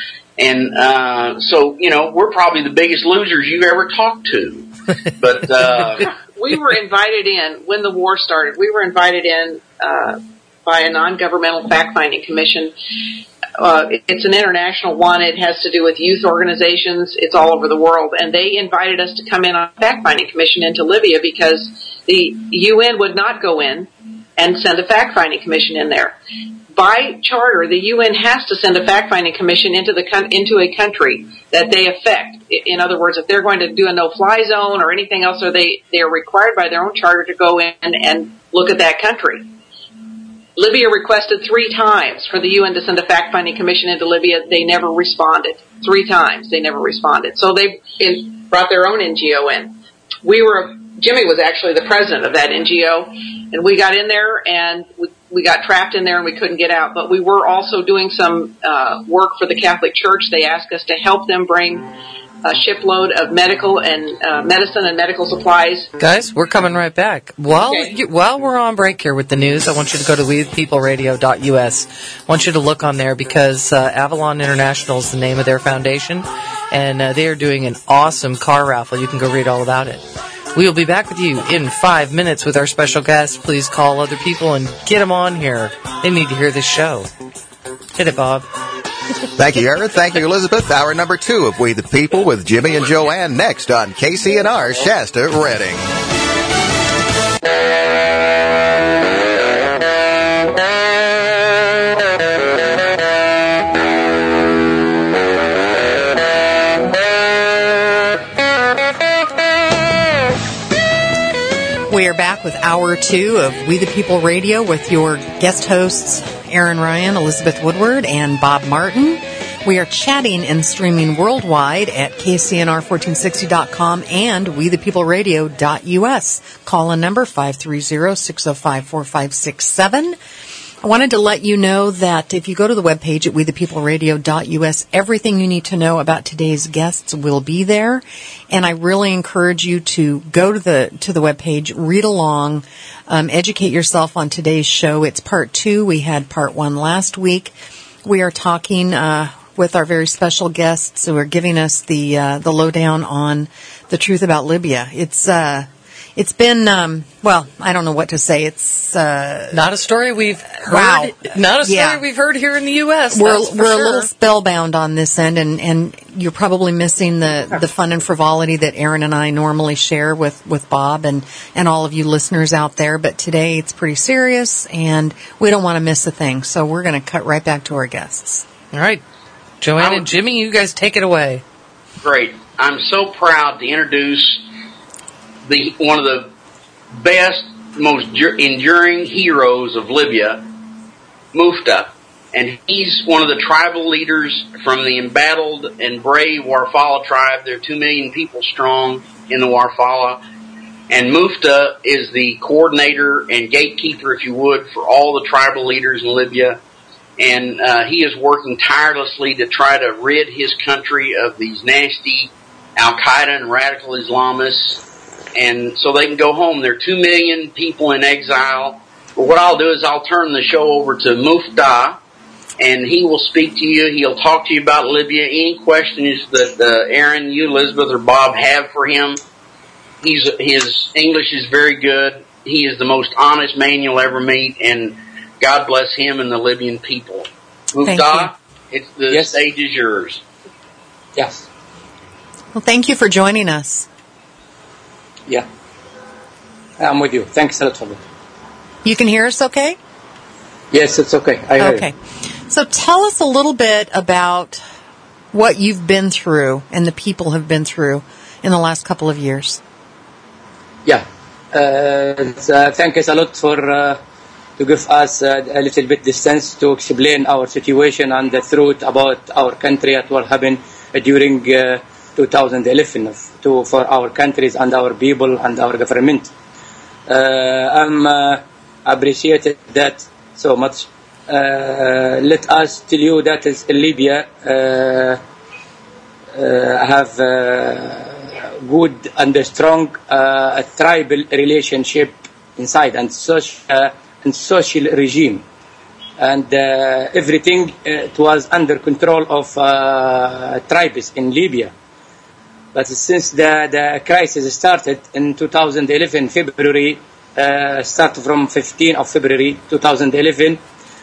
And so, we're probably the biggest losers you've ever talked to. But we were invited in, when the war started, we were invited in by a non-governmental fact-finding commission. It's an international one. It has to do with youth organizations. It's all over the world. And they invited us to come in on a fact-finding commission into Libya because the UN would not go in and send a fact-finding commission in there. By charter, the UN has to send a fact-finding commission into a country that they affect. In other words, if they're going to do a no-fly zone or anything else, or they are required by their own charter to go in and look at that country. Libya requested 3 times for the UN to send a fact-finding commission into Libya. They never responded. 3 times they never responded. So they brought their own NGO in. Jimmy was actually the president of that NGO, and we got in there and we got trapped in there and we couldn't get out. But we were also doing some work for the Catholic Church. They asked us to help them bring a shipload of medical and medicine and medical supplies. Guys, we're coming right back. While we're on break here with the news, I want you to go to WeThePeopleRadio.us. I want you to look on there because Avalon International is the name of their foundation, and they are doing an awesome car raffle. You can go read all about it. We will be back with you in 5 minutes with our special guest. Please call other people and get them on here. They need to hear this show. Hit it, Bob. Thank you, Erin. Thank you, Elizabeth. Hour number 2 of We the People with Jimmy and Joanne next on KCNR Shasta Redding. We are back with Hour 2 of We the People Radio with your guest hosts, Erin Ryan, Elizabeth Woodward, and Bob Martin. We are chatting and streaming worldwide at KCNR1460.com and WeThePeopleRadio.us. Call in number 530-605-4567. I wanted to let you know that if you go to the webpage at WeThePeopleRadio.us, everything you need to know about today's guests will be there. And I really encourage you to go to the webpage, read along, educate yourself on today's show. It's part 2. We had part 1 last week. We are talking with our very special guests who are giving us the lowdown on the truth about Libya. It's been, I don't know what to say. It's not a story we've heard. Wow. Not a story we've heard here in the U.S. We're a little spellbound on this end, and you're probably missing the fun and frivolity that Erin and I normally share with Bob and all of you listeners out there. But today it's pretty serious, and we don't want to miss a thing. So we're going to cut right back to our guests. All right. Joanne and Jimmy, you guys take it away. Great. I'm so proud to introduce one of the best, most enduring heroes of Libya, Mufta. and he's one of the tribal leaders from the embattled and brave Warfala tribe. There are 2 million people strong in the Warfala. And Mufta is the coordinator and gatekeeper, if you would, for all the tribal leaders in Libya. And he is working tirelessly to try to rid his country of these nasty Al-Qaeda and radical Islamists, and so they can go home. There are 2 million people in exile. But what I'll do is I'll turn the show over to Mufta, and he will speak to you. He'll talk to you about Libya. Any questions that Aaron, you, Elizabeth, or Bob have for him, his English is very good. He is the most honest man you'll ever meet, and God bless him and the Libyan people. Mufta, the stage is yours. Yes. Well, thank you for joining us. Yeah. I'm with you. Thanks a lot for that. You can hear us okay? Yes, it's okay. I hear you. So tell us a little bit about what you've been through and the people have been through in the last couple of years. Yeah. Thank you a lot for to give us a little bit distance to explain our situation and the truth about our country and what happened during 2011 for our countries and our people and our government. I'm appreciated that so much. Let us tell you that is Libya have good and strong tribal relationship inside and social regime, and everything it was under control of tribes in Libya. But since the crisis started in 2011 February, start from 15 of February 2011,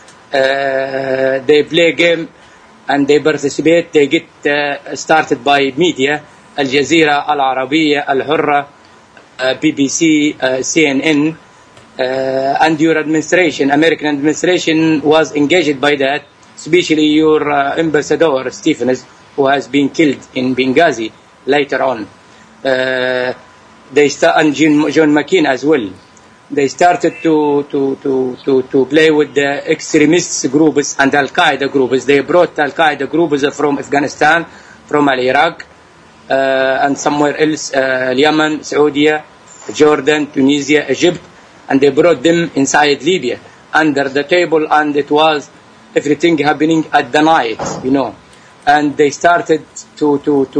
they play game and they participate. They get started by media, Al Jazeera, Al Arabiya, Al Hurra, BBC, CNN, and your administration, American administration, was engaged by that, especially your ambassador, Stephens, who has been killed in Benghazi later on. And John McCain as well. They started to play with the extremist groups and Al-Qaeda groups. They brought Al-Qaeda groups from Afghanistan, from Iraq, and somewhere else, Yemen, Saudi, Jordan, Tunisia, Egypt, and they brought them inside Libya under the table, and it was everything happening at the night, and they started to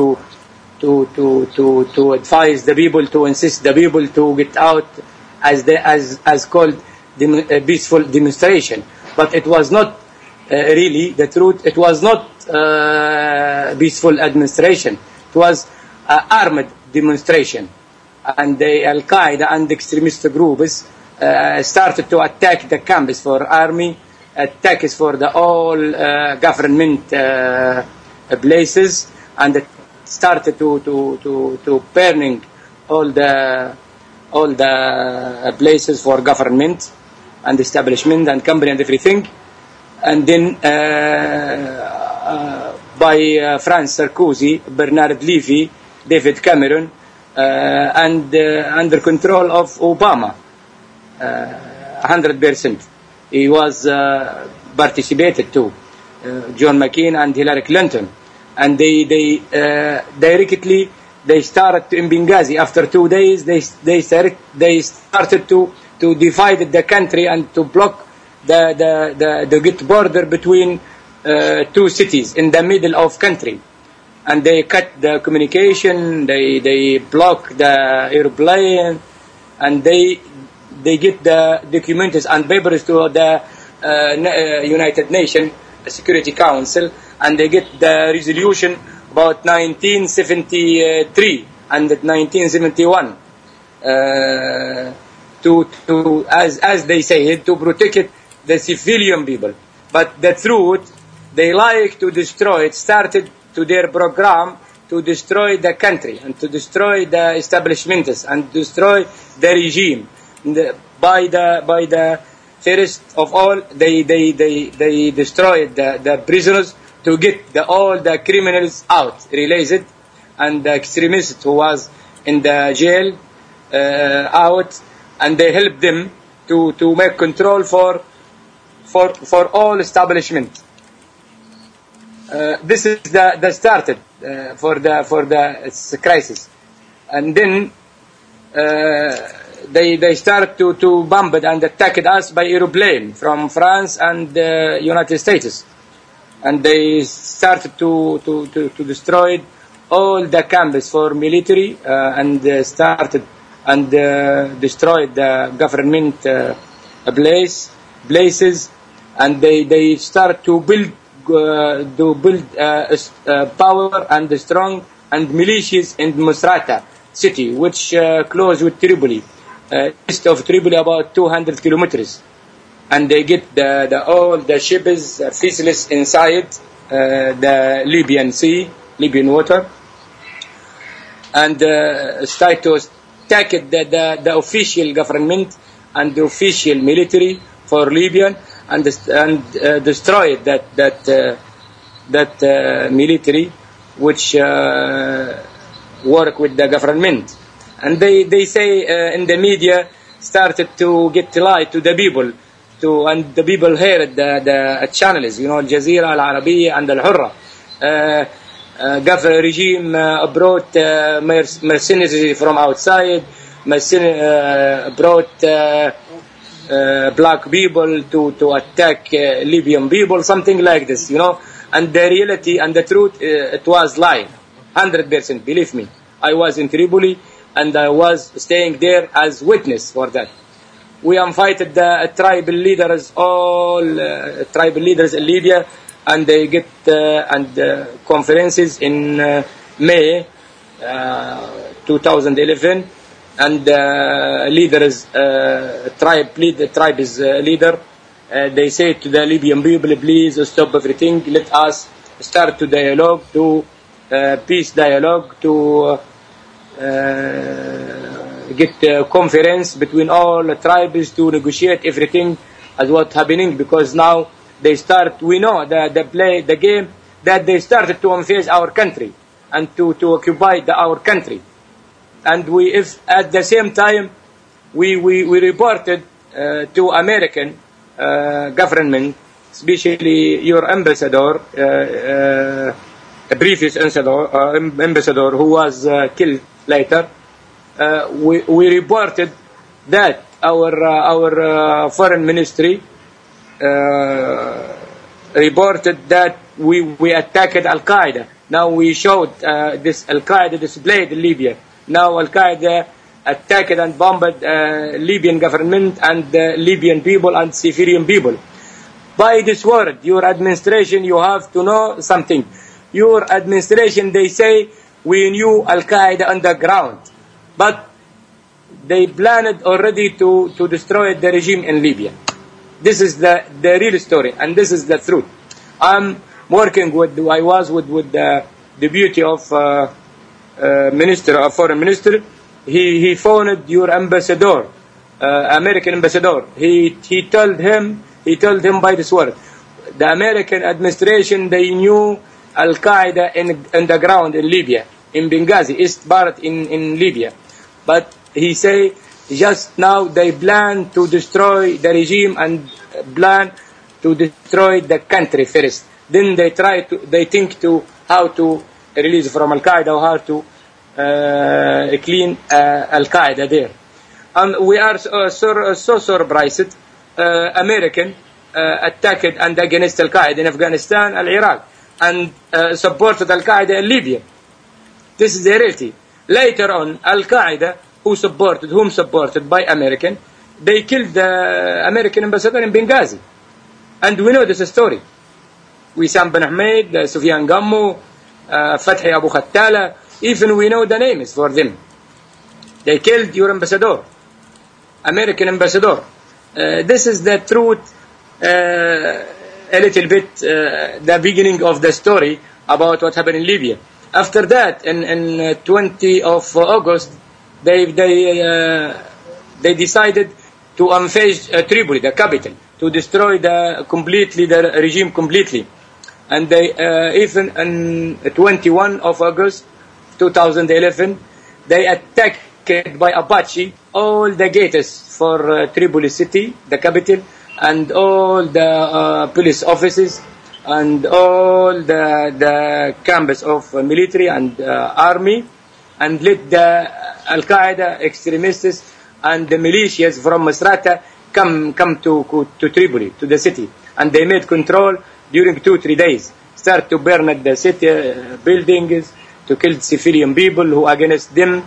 advise the people, to insist the people to get out as called peaceful demonstration. But it was not really the truth. It was not peaceful administration. It was armed demonstration, and the Al-Qaeda and extremist groups started to attack the camps for army, attacks for the all government places, and it started to burning all the places for government and establishment and company and everything. And then by France Sarkozy, Bernard Levy, David Cameron, and under control of Obama, 100%. He was participated to John McCain and Hillary Clinton, and they directly they started in Benghazi. After 2 days, they started to divide the country and to block the good border between two cities in the middle of country, and they cut the communication. They block the airplane, and they get the documents and papers to the United Nations Security Council, and they get the resolution about 1973 and 1971 as they say, to protect the civilian people. But the truth, they like to destroy. It started to their program to destroy the country and to destroy the establishments and destroy the regime. By the first of all, they destroyed the prisoners to get all the criminals out, released, and the extremist who was in the jail out, and they helped them to make control for for all establishment. This is the started for the crisis, and then they start to bomb it and attacked us by aeroplane from France and United States, and they started to destroy all the camps for military and started and destroyed the government places, and they start to build power and strong and militias in Misrata city, which close with Tripoli, east of Tripoli about 200 kilometers, and they get all the ships faceless inside the Libyan sea, Libyan water, and start to attack the official government and the official military for Libya, and destroy that military which work with the government. And they say in the media started to get light to the people, and the people heard the channels, Al Jazeera, Al Arabiya, and Al Hurra. Government regime brought mercenaries from outside, brought black people to attack Libyan people, something like this, And the reality and the truth, it was lie, 100%. Believe me, I was in Tripoli and I was staying there as witness for that. We invited the tribal leaders, all tribal leaders in Libya, and they get conferences in May 2011. And leaders, tribe's leader, they say to the Libyan people, please stop everything. Let us start to dialogue, to peace dialogue, to get a conference between all the tribes to negotiate everything as what's happening. Because now they start, we know the game that they started to invade our country and to occupy our country. And if at the same time we reported to American government, especially your ambassador, a previous ambassador who was killed later, we reported that our foreign ministry reported that we attacked Al Qaeda. Now we showed this Al Qaeda displayed in Libya. Now Al Qaeda attacked and bombed Libyan government and Libyan people and Syrian people. By this word, your administration, you have to know something. Your administration, they say, we knew Al Qaeda underground, but they planned already to destroy the regime in Libya. This is the real story, and this is the truth. I'm working I was with the deputy of foreign minister. He phoned your ambassador, American ambassador. He told him by this word, the American administration, they knew Al Qaeda in the ground in Libya, in Benghazi, East Barat in Libya. But he say just now they plan to destroy the regime and plan to destroy the country first. Then they think how to release from Al Qaeda or how to clean Al Qaeda there. And we are so surprised. American attacked and against Al Qaeda in Afghanistan and Iraq, and supported Al Qaeda in Libya. This is the reality. Later on, Al Qaeda, whom supported by American, they killed the American ambassador in Benghazi, and we know this story. Wissam bin Ahmed, Sufyan Gammu, Fathi Abu Khattala, even we know the names for them. They killed your ambassador, American ambassador. This is the truth, a little bit, the beginning of the story about what happened in Libya. After that, in 20 of August, they decided to invade Tripoli, the capital, to destroy the regime completely. And they even on 21 of August 2011, they attacked by Apache all the gates for Tripoli city, the capital, and all the police offices and all the campus of military and army, and let the Al-Qaeda extremists and the militias from Misrata come to Tripoli, to the city. And they made control during 2-3 days. Start to burn the city buildings, to kill civilian people who against them,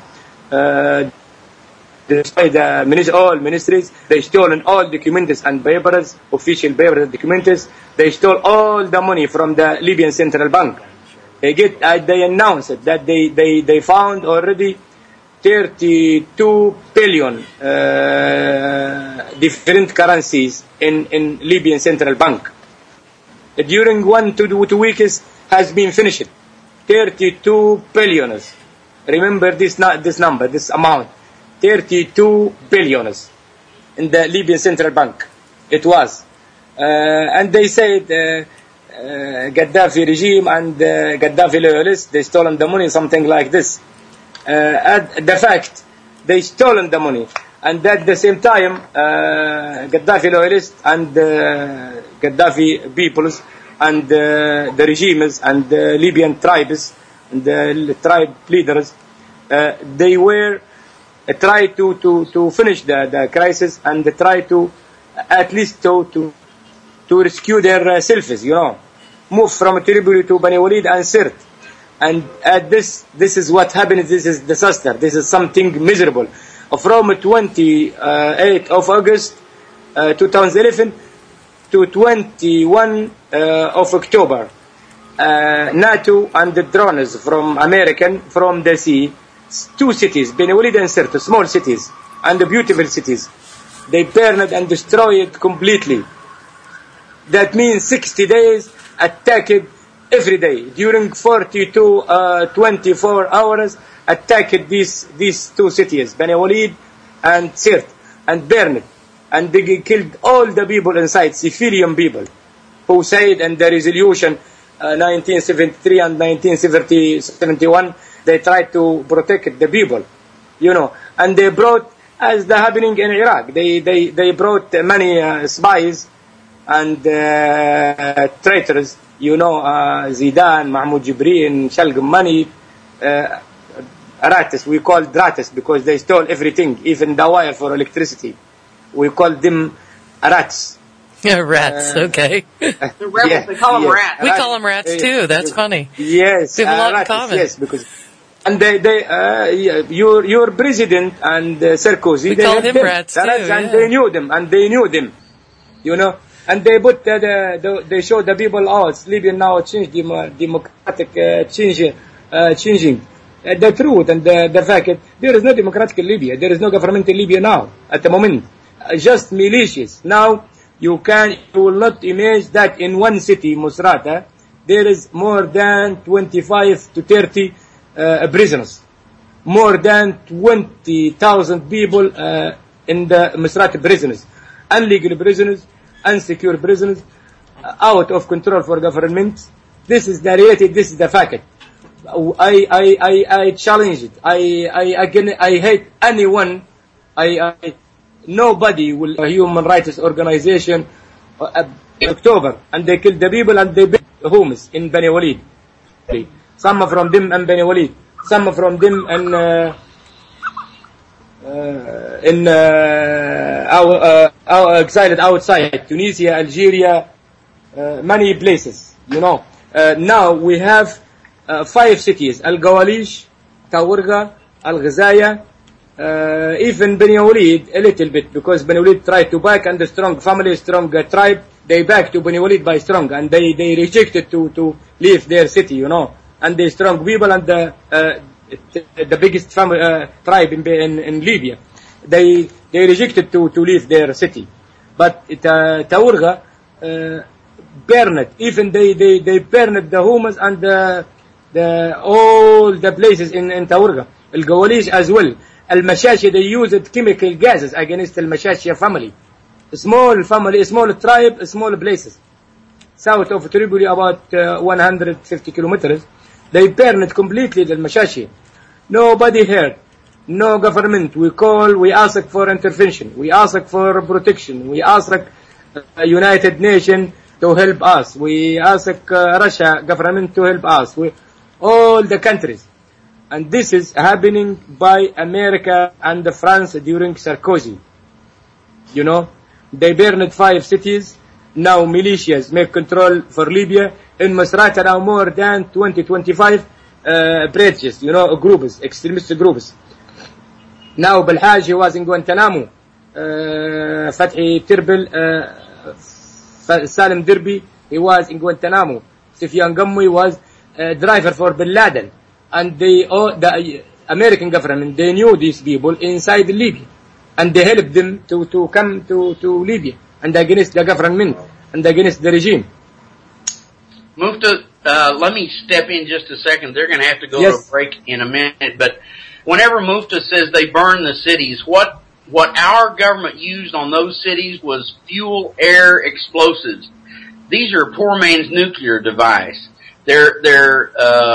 destroy all ministries. They stolen all documents and papers, official papers and documents. They stole all the money from the Libyan Central Bank. They announced that they found already 32 billion different currencies in Libyan Central Bank. During 1 to 2 weeks has been finished. 32 billions. Remember this number, this amount. 32 billions in the Libyan Central Bank. It was. And they said Gaddafi regime and Gaddafi loyalists, they stolen the money, something like this. The fact, they stolen the money. And at the same time, Gaddafi loyalists and Gaddafi peoples and the regimes and the Libyan tribes and the tribe leaders, they were try to finish the crisis and try to at least to rescue their selves, move from Tripoli to Bani Walid and Sirte. And at this is what happened. This is disaster. This is something miserable. From 28th of August 2011 to 21 of October, NATO and the drones from the sea, 2 cities, Bani Walid and Sirte, small cities and beautiful cities, they burned and destroyed completely. That means 60 days attacked every day. During 24 hours, attacked these 2 cities, Bani Walid and Sirte, and burned. And they killed all the people inside, civilian people, who said in the resolution 1973 and 1971, they tried to protect the people, And they brought, as the happening in Iraq, they brought many spies and traitors, Zidane, Mahmoud Jibreen, Shalgam Mani, Ratis. We call Ratis because they stole everything, even the wire for electricity. We call them rats. Yeah, rats. Okay. The rebels, they call them rats. We call them rats too. That's funny. Yes, we have a lot in common. Yes, because and your president and Sarkozy, we they call had him them, rats too, and they knew them, and they put they showed the people, it's Libya now changed, democratic changing. The truth and the fact that there is no democratic in Libya, there is no government in Libya now at the moment, just militias. Now you will not imagine that in one city, Misrata, there is more than 25 to 30 prisoners, more than 20,000 people in the Misrata prisoners, illegal prisoners, unsecure prisoners, out of control for government. This is the reality. This is the fact. I challenge it. I hate anyone. Nobody will a human rights organization in October, and they killed the people and they built homes in Bani Walid. Some from them in Bani Walid, some from them in exiled outside Tunisia, Algeria, many places. Now we have 5 cities: Al Gawalish, Tawarga, Al Ghazaya, even Bani Walid a little bit, because Bani Walid tried to back, and the strong family, strong tribe, they back to Bani Walid by strong, and they rejected to leave their city, and the strong people and the biggest family, tribe in Libya, they rejected to leave their city. But Tawarga burned, even they burned the homes and all the places in Tawarga. Al Gawalish as well. Al Mashashia, they used chemical gases against Al Mashashia family. Small family, small tribe, small places. South of Tripoli, about 150 kilometers. They burned completely Al Mashashia. Nobody heard. No government. We ask for intervention. We ask for protection. We ask United Nations to help us. We ask Russia government to help us. All the countries. And this is happening by America and France during Sarkozy. You know, they burned 5 cities. Now militias make control for Libya. In Misrata now more than 25 bridges, you know, groups, extremist groups. Now Belhaj, he was in Guantanamo. Fathi Tirbil, Salim Dirbi, he was in Guantanamo. Sufyan Gamwi was driver for Bin Laden. And the American government, they knew these people inside Libya. And they helped them to come to Libya. And against the government. And against the regime. Mufta, let me step in just a second. They're going to have to go to a break in a minute. But whenever Mufta says they burn the cities, what our government used on those cities was fuel air explosives. These are poor man's nuclear device. They're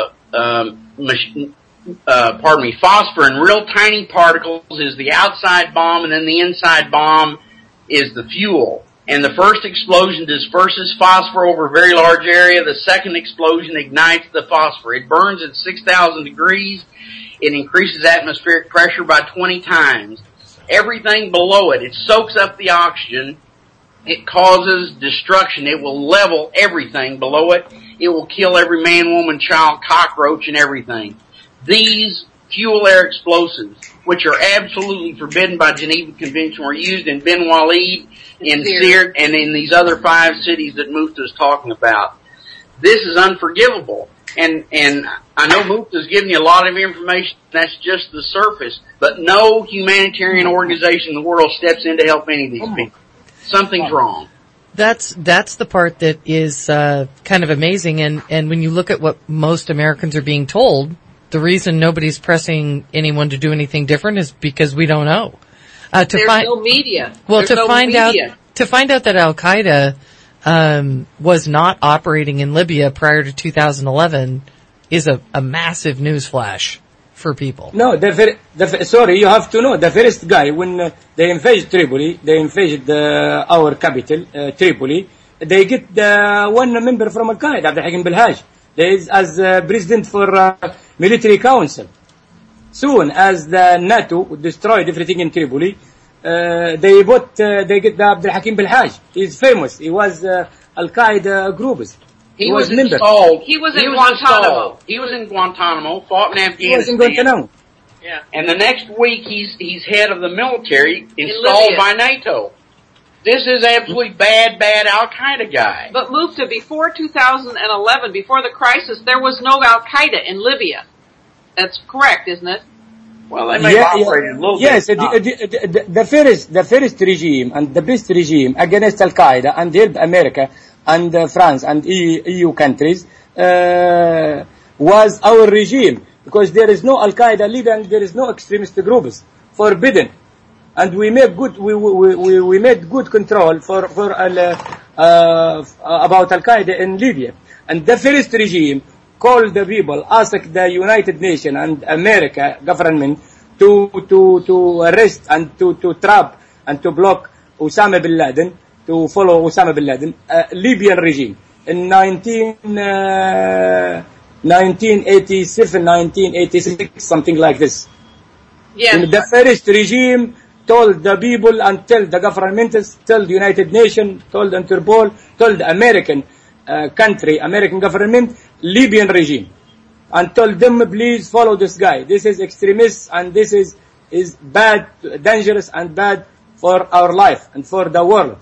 phosphor in real tiny particles is the outside bomb, and then the inside bomb is the fuel. And the first explosion disperses phosphor over a very large area. The second explosion ignites the phosphor. It burns at 6,000 degrees. It increases atmospheric pressure by 20 times. Everything below it, it soaks up the oxygen. It causes destruction. It will level everything below it. It will kill every man, woman, child, cockroach, and everything. These fuel air explosives, which are absolutely forbidden by Geneva Convention, were used in Ben Walid, in Sirte, and in these other 5 cities that Mufta is talking about. This is unforgivable. And I know Mufta's giving you a lot of information. That's just the surface. But no humanitarian organization in the world steps in to help any of these people. Something's wrong. That's the part that is kind of amazing. And when you look at what most Americans are being told, the reason nobody's pressing anyone to do anything different is because we don't know. There's no media. Well, to find out that Al Qaeda was not operating in Libya prior to 2011 is a massive newsflash for people. No, sorry, you have to know, the first guy, when they invaded Tripoli, they invaded our capital, Tripoli, they get one member from Al Qaeda, Abdul Hakim Belhaj. There is as president for military council. Soon as the NATO destroyed everything in Tripoli, they get the Abdul Hakim Belhaj. He's famous. He was Al Qaeda groups. He was installed. He was in Guantanamo. He was in Guantanamo, fought in Afghanistan. He was in Guantanamo. Yeah. And the next week he's head of the military installed by NATO. This is absolutely bad Al Qaeda guy. But Mufta, before 2011, before the crisis, there was no Al Qaeda in Libya. That's correct, isn't it? Well, they may have operated a little bit. Yes, the first regime and the best regime against Al Qaeda and help America and France and EU countries was our regime, because there is no Al Qaeda leader and there is no extremist groups. Forbidden. And we made good control for about Al Qaeda in Libya. And the first regime called the people, asked the United Nations and America government to arrest and to trap and to block Osama bin Laden, to follow Osama bin Laden, Libyan regime in 1987, 1986, something like this. Yes. And the first regime told the people and tell the governments, tell the United Nations, told Interpol, told the American country, American government, Libyan regime, and told them, please follow this guy. This is extremist and this is bad, dangerous and bad for our life and for the world.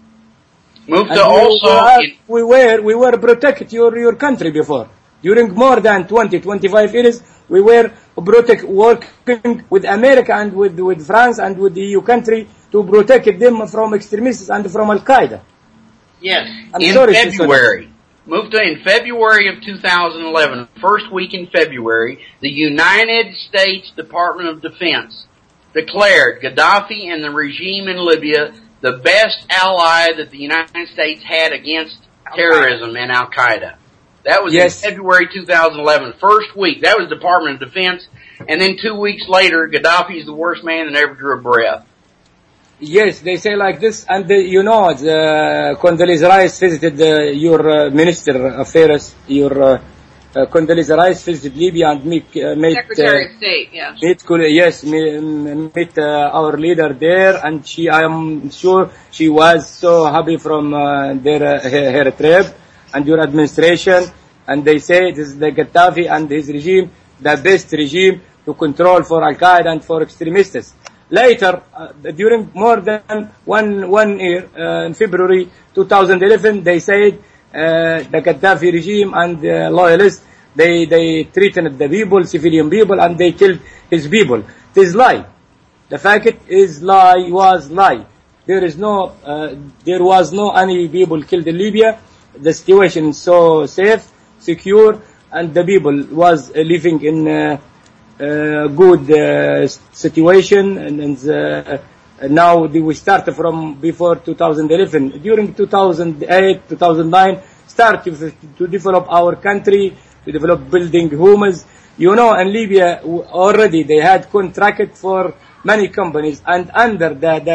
We were protect your country before. During more than 25 years, we were working with America and with France and with the EU country to protect them from extremists and from Al Qaeda. Yes, in February. Mufta, in February of 2011, first week in February, the United States Department of Defense declared Gaddafi and the regime in Libya the best ally that the United States had against terrorism and Al Qaeda. That was in February 2011, first week. That was Department of Defense. And then 2 weeks later, Gaddafi's the worst man that ever drew a breath. Yes, they say like this, and Condoleezza Rice visited your Minister of Affairs, Condoleezza Rice visited Libya and made Secretary of State, yeah. Meet our leader there, and I am sure she was so happy from her trip and your administration, and they say this is the Gaddafi and his regime, the best regime to control for Al-Qaeda and for extremists. Later, during more than one year, in February 2011, they said the Gaddafi regime and loyalists, they threatened the people, civilian people, and they killed his people. It is lie. The fact is was lie. There was no any people killed in Libya. The situation is so safe, secure, and the people was living in good situation, and now we start from before 2011. During 2008, 2009, start to develop our country, to develop building homes. In Libya already they had contracted for many companies, and under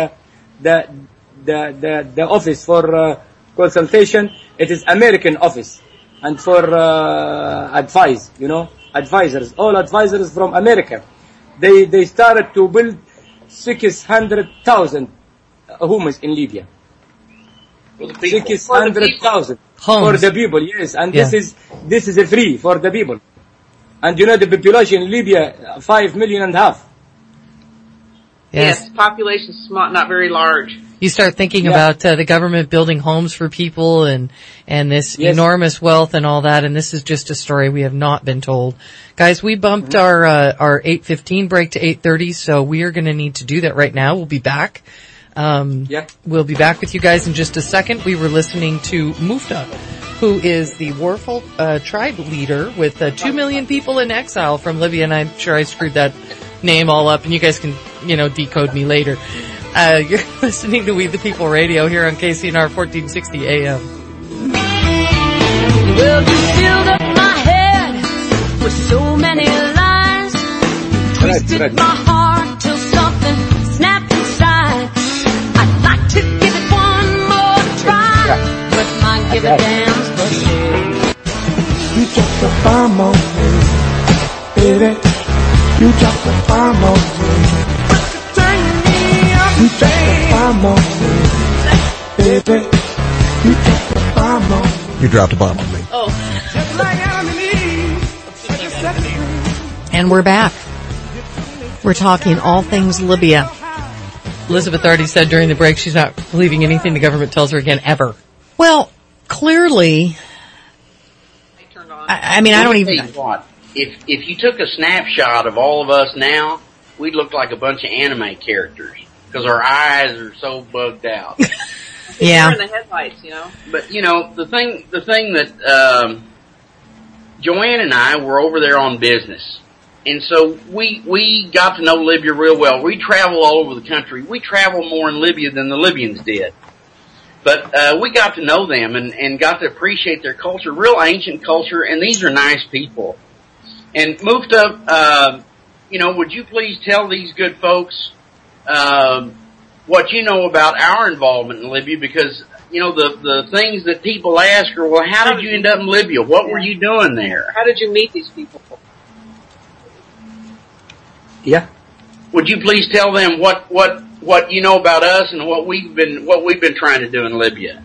the office for consultation, it is American office, and for advice, advisors, all advisors from America. They started to build 600,000 homes in Libya. 600,000 for the people, yes, and this is free for the people. And the population in Libya 5.5 million. Yes, population is not very large. You start thinking about the government building homes for people and this enormous wealth and all that, and this is just a story we have not been told. Guys, we bumped our 8:15 break to 8:30, so we are going to need to do that right now. We'll be back. We'll be back with you guys in just a second. We were listening to Mufta, who is the Warfel tribe leader with 2 million people in exile from Libya, and I'm sure I screwed that name all up, and you guys can, decode me later. You're listening to We the People Radio here on KCNR 1460 AM. Well, you filled up my head with so many lies. You twisted my heart till something snapped inside. I'd like to give it one more try, but my give a damn's for sure. You dropped the bomb on me, baby. You dropped the bomb on me. You dropped the bomb on me, baby. You dropped the bomb on me. You dropped a bomb on me. Oh. And we're back. We're talking all things Libya. Elizabeth already said during the break she's not believing anything the government tells her again, ever. Well, clearly, I mean, I don't even... What? If you took a snapshot of all of us now, we'd look like a bunch of anime characters because our eyes are so bugged out. Yeah. In the headlights, But the thing that Joanne and I were over there on business, and so we got to know Libya real well. We travel all over the country. We travel more in Libya than the Libyans did. But we got to know them and got to appreciate their culture, real ancient culture, and these are nice people. And Mufta, would you please tell these good folks what you know about our involvement in Libya? Because, the things that people ask are, well, how did you end up in Libya? What were you doing there? How did you meet these people? Yeah. Would you please tell them what you know about us and what we've been trying to do in Libya?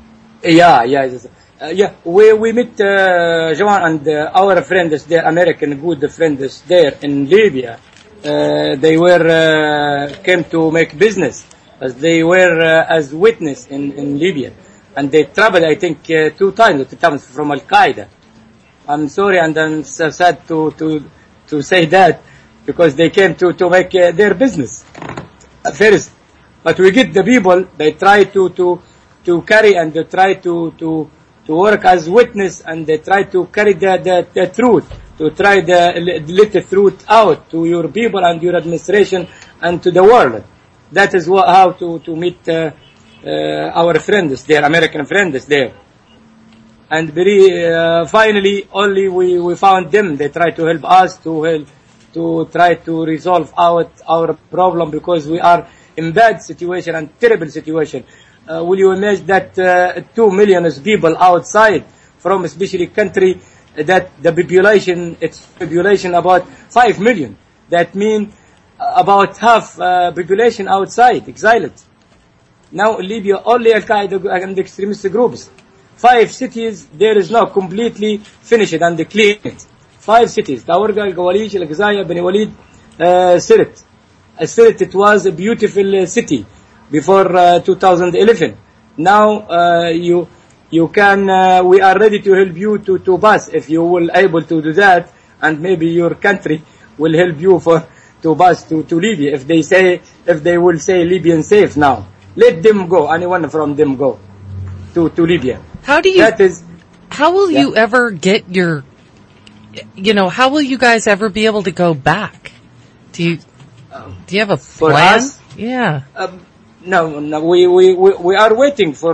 We met Joan and our friends there, American good friends there in Libya. They came to make business, as they were as witness in Libya, and they traveled I think 2 times from Al Qaeda. I'm sorry and I'm so sad to say that, because they came to make their business first. But we get the people, they try to carry and they try to work as witness, and they try to carry the truth, to try let the truth out to your people and your administration and to the world. That is how to meet our friends there, American friends there. And finally, only we found them. They try to help us to try to resolve our problem, because we are in bad situation and terrible situation. Will you imagine that 2 million people outside from especially country that the population, its population about 5 million. That means about half population outside, exiled. Now in Libya, only Al-Qaeda and the extremist groups. 5 cities, there is now completely finished and cleaned. 5 cities, Tawarga, Al-Gawalij, Al-Ghazaya, Bani Walid, Sirt. Sirt, it was a beautiful city before 2011. Now you can, we are ready to help you to pass if you will able to do that, and maybe your country will help you to pass to Libya if they will say Libyan safe now. Let them go, anyone from them go to Libya. How will you ever get your, how will you guys ever be able to go back? Do you have a plan? For us? Yeah. No, we are waiting for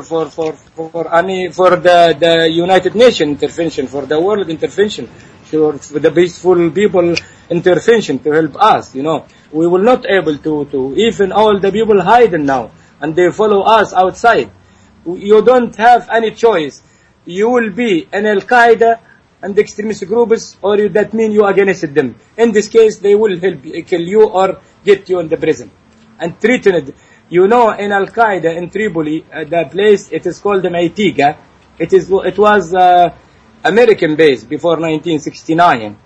the United Nations intervention, for the world intervention, for the peaceful people intervention to help us. We will not able to even all the people hiding now, and they follow us outside. You don't have any choice. You will be an Al-Qaeda and extremist groups, or that mean you against them. In this case, they will kill you or get you in the prison and threatened. In Al-Qaeda in Tripoli, the place, it is called the Maitiga. It was American base before 1969.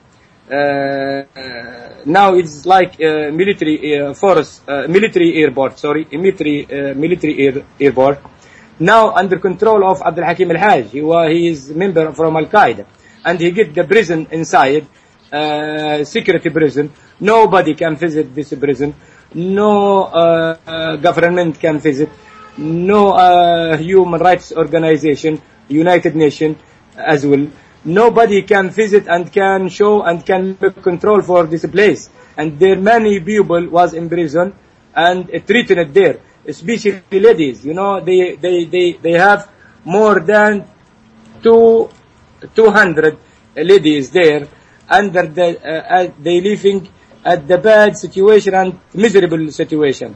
Now it's like military force, military airport. Sorry, military airport. Now under control of Abdul Hakim Al-Haj. He is member from Al-Qaeda, and he get the prison inside, security prison. Nobody can visit this prison. No government can visit. No human rights organization, United Nations as well. Nobody can visit and can show and can make control for this place. And there many people was in prison and treated there, especially ladies. They have more than 200 ladies there under they living at the bad situation and miserable situation.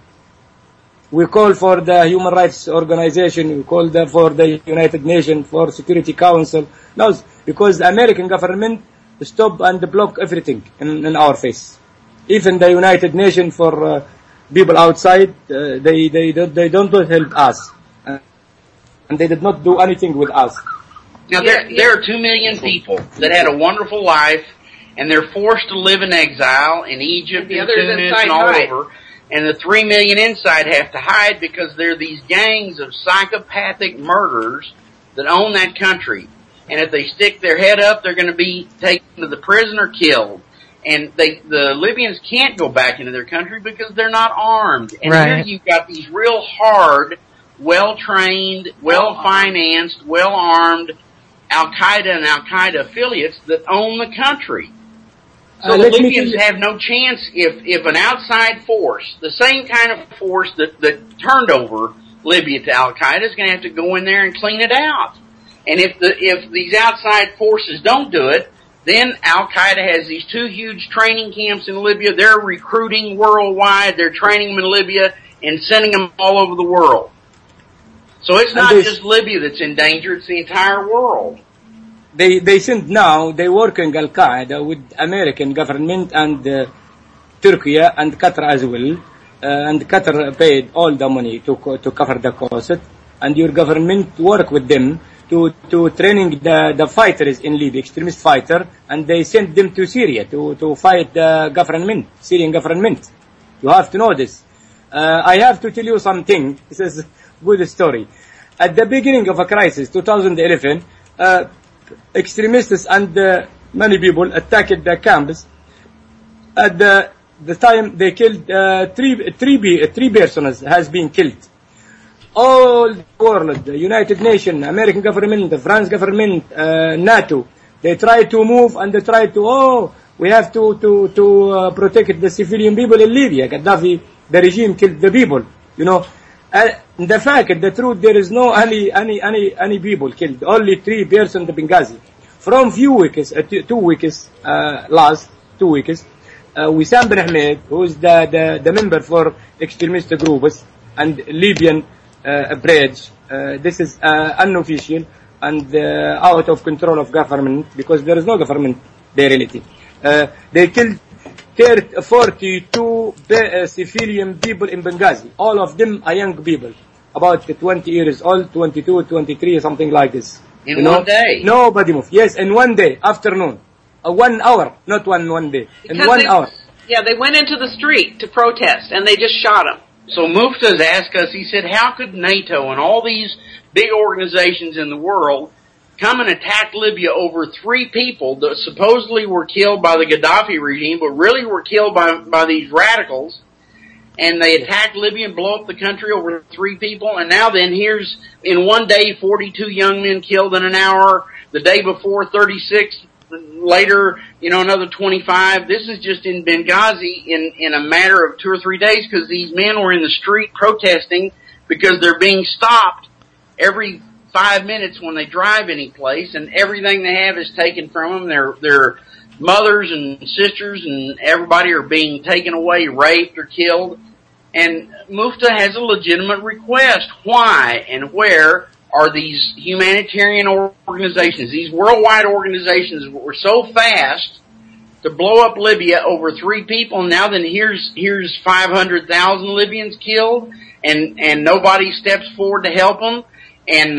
We call for the human rights organization, we call for the United Nations, for Security Council. No, because the American government stop and block everything in our face. Even the United Nations for people outside, they don't help us. And they did not do anything with us. Now there are 2 million people that had a wonderful life, and they're forced to live in exile in Egypt and Tunis and all over. And the 3 million inside have to hide because there are these gangs of psychopathic murderers that own that country. And if they stick their head up, they're going to be taken to the prison or killed. And the Libyans can't go back into their country because they're not armed. And here you've got these real hard, well-trained, well-financed, well-armed Al-Qaeda and Al-Qaeda affiliates that own the country. So the Libyans have no chance if an outside force, the same kind of force that turned over Libya to Al-Qaeda, is going to have to go in there and clean it out. And if these outside forces don't do it, then Al-Qaeda has these 2 huge training camps in Libya. They're recruiting worldwide. They're training them in Libya and sending them all over the world. So it's not just Libya that's in danger, it's the entire world. They send now, they work in Al-Qaeda with American government and Turkey and Qatar as well. And Qatar paid all the money to cover the cost. And your government work with them to training the fighters in Libya, extremist fighter, and they send them to Syria to fight the government, Syrian government. You have to know this. I have to tell you something. This is a good story. At the beginning of a crisis, 2011, extremists and many people attacked the camps. At the time they killed three persons has been killed. All the world, the United Nations, American government, the France government, NATO, they try to move and they try to we have to protect the civilian people in Libya. Gaddafi, the regime killed the people, the fact, the truth, there is no any people killed. Only 3 persons in Benghazi. From few weeks, 2 weeks, last 2 weeks, Wissam bin Ahmed, who is the member for extremist groups and Libyan bridge. This is unofficial and out of control of government, because there is no government there in it. They killed 42 civilian people in Benghazi. All of them are young people, about 20 years old, 22, 23, something like this. In one day? Nobody moved. Yes, in one day, afternoon. 1 hour, not one day. In 1 hour. Yeah, they went into the street to protest, and they just shot them. So Mufta's asked us, he said, how could NATO and all these big organizations in the world come and attack Libya over 3 people that supposedly were killed by the Gaddafi regime, but really were killed by these radicals, and they attacked Libya and blow up the country over 3 people, and now then here's, in one day, 42 young men killed in an hour, the day before 36, later, another 25. This is just in Benghazi in a matter of 2 or 3 days, because these men were in the street protesting because they're being stopped every 5 minutes when they drive any place, and everything they have is taken from them. Their mothers and sisters and everybody are being taken away, raped or killed. And Mufta has a legitimate request. Why and where are these humanitarian organizations, these worldwide organizations that were so fast to blow up Libya over 3 people? Now then here's 500,000 Libyans killed, and nobody steps forward to help them. And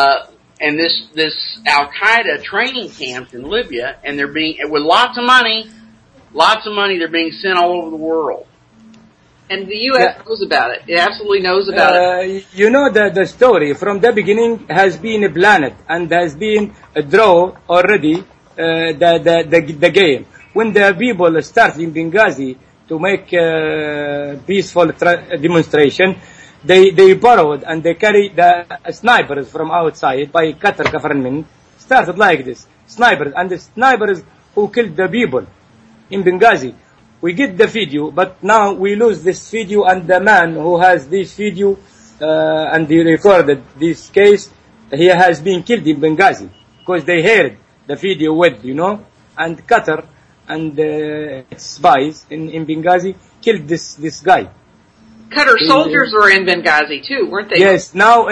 this Al-Qaeda training camps in Libya, and they're being, with lots of money, they're being sent all over the world. And the U.S. knows about it. It absolutely knows about it. The story from the beginning has been planned and has been a draw already, the game. When the people started in Benghazi to make peaceful demonstration, they borrowed and they carried the snipers from outside by Qatar government. Started like this. Snipers, and the snipers who killed the people in Benghazi. We get the video, but now we lose this video, and the man who has this video and he recorded this case, he has been killed in Benghazi because they heard the video with, and Qatar and its spies in Benghazi killed this guy. Qatar soldiers were in Benghazi too, weren't they? Yes, now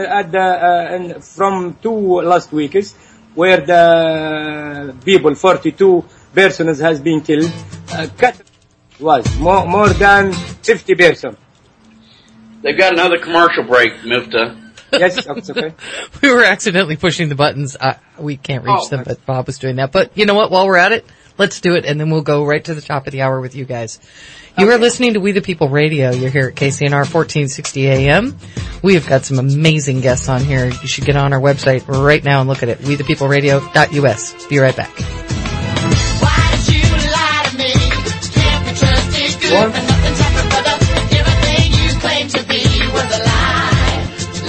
from 2 last weeks, where the people, 42 persons has been killed, Qatar was more than 50 persons. They've got another commercial break, Mufta. Yes, it's okay. We were accidentally pushing the buttons. We can't reach them, but Bob was doing that. But you know what? While we're at it, let's do it, and then we'll go right to the top of the hour with you guys. You are listening to We the People Radio. You're here at KCNR 1460 AM. We have got some amazing guests on here. You should get on our website right now and look at it. WeThePeopleRadio.us. Be right back. Why did you lie to me? Can't be trusted, good for nothing, type of brother. Everything you claim to be was a lie.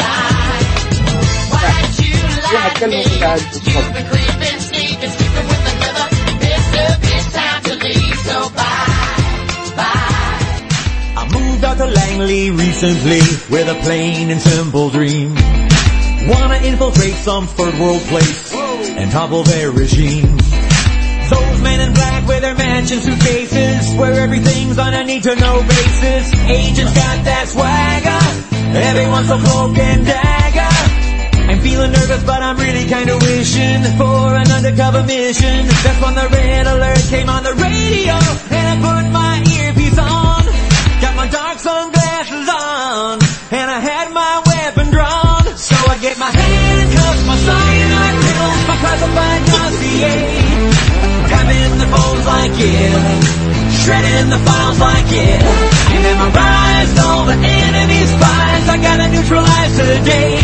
Why did you lie to me? You've been creeping, sneaking, sleeping with another. It's time to leave, so bye. I moved out to Langley recently with a plain and simple dream. Wanna infiltrate some third world place and topple their regime. Those men in black with their mansion suitcases, where everything's on a need-to-know basis. Agents got that swagger, everyone's so cloak and dagger. I'm feeling nervous, but I'm really kinda wishing for an undercover mission. That's when the red alert came on the radio, and I put my earpiece on. Got my dark sunglasses on, and I had my weapon drawn. So I get my handcuffs, my cyanide pills, my classified dossier. Grabbing the phones like shredding the files like I memorized all the enemy spies. I gotta neutralize today.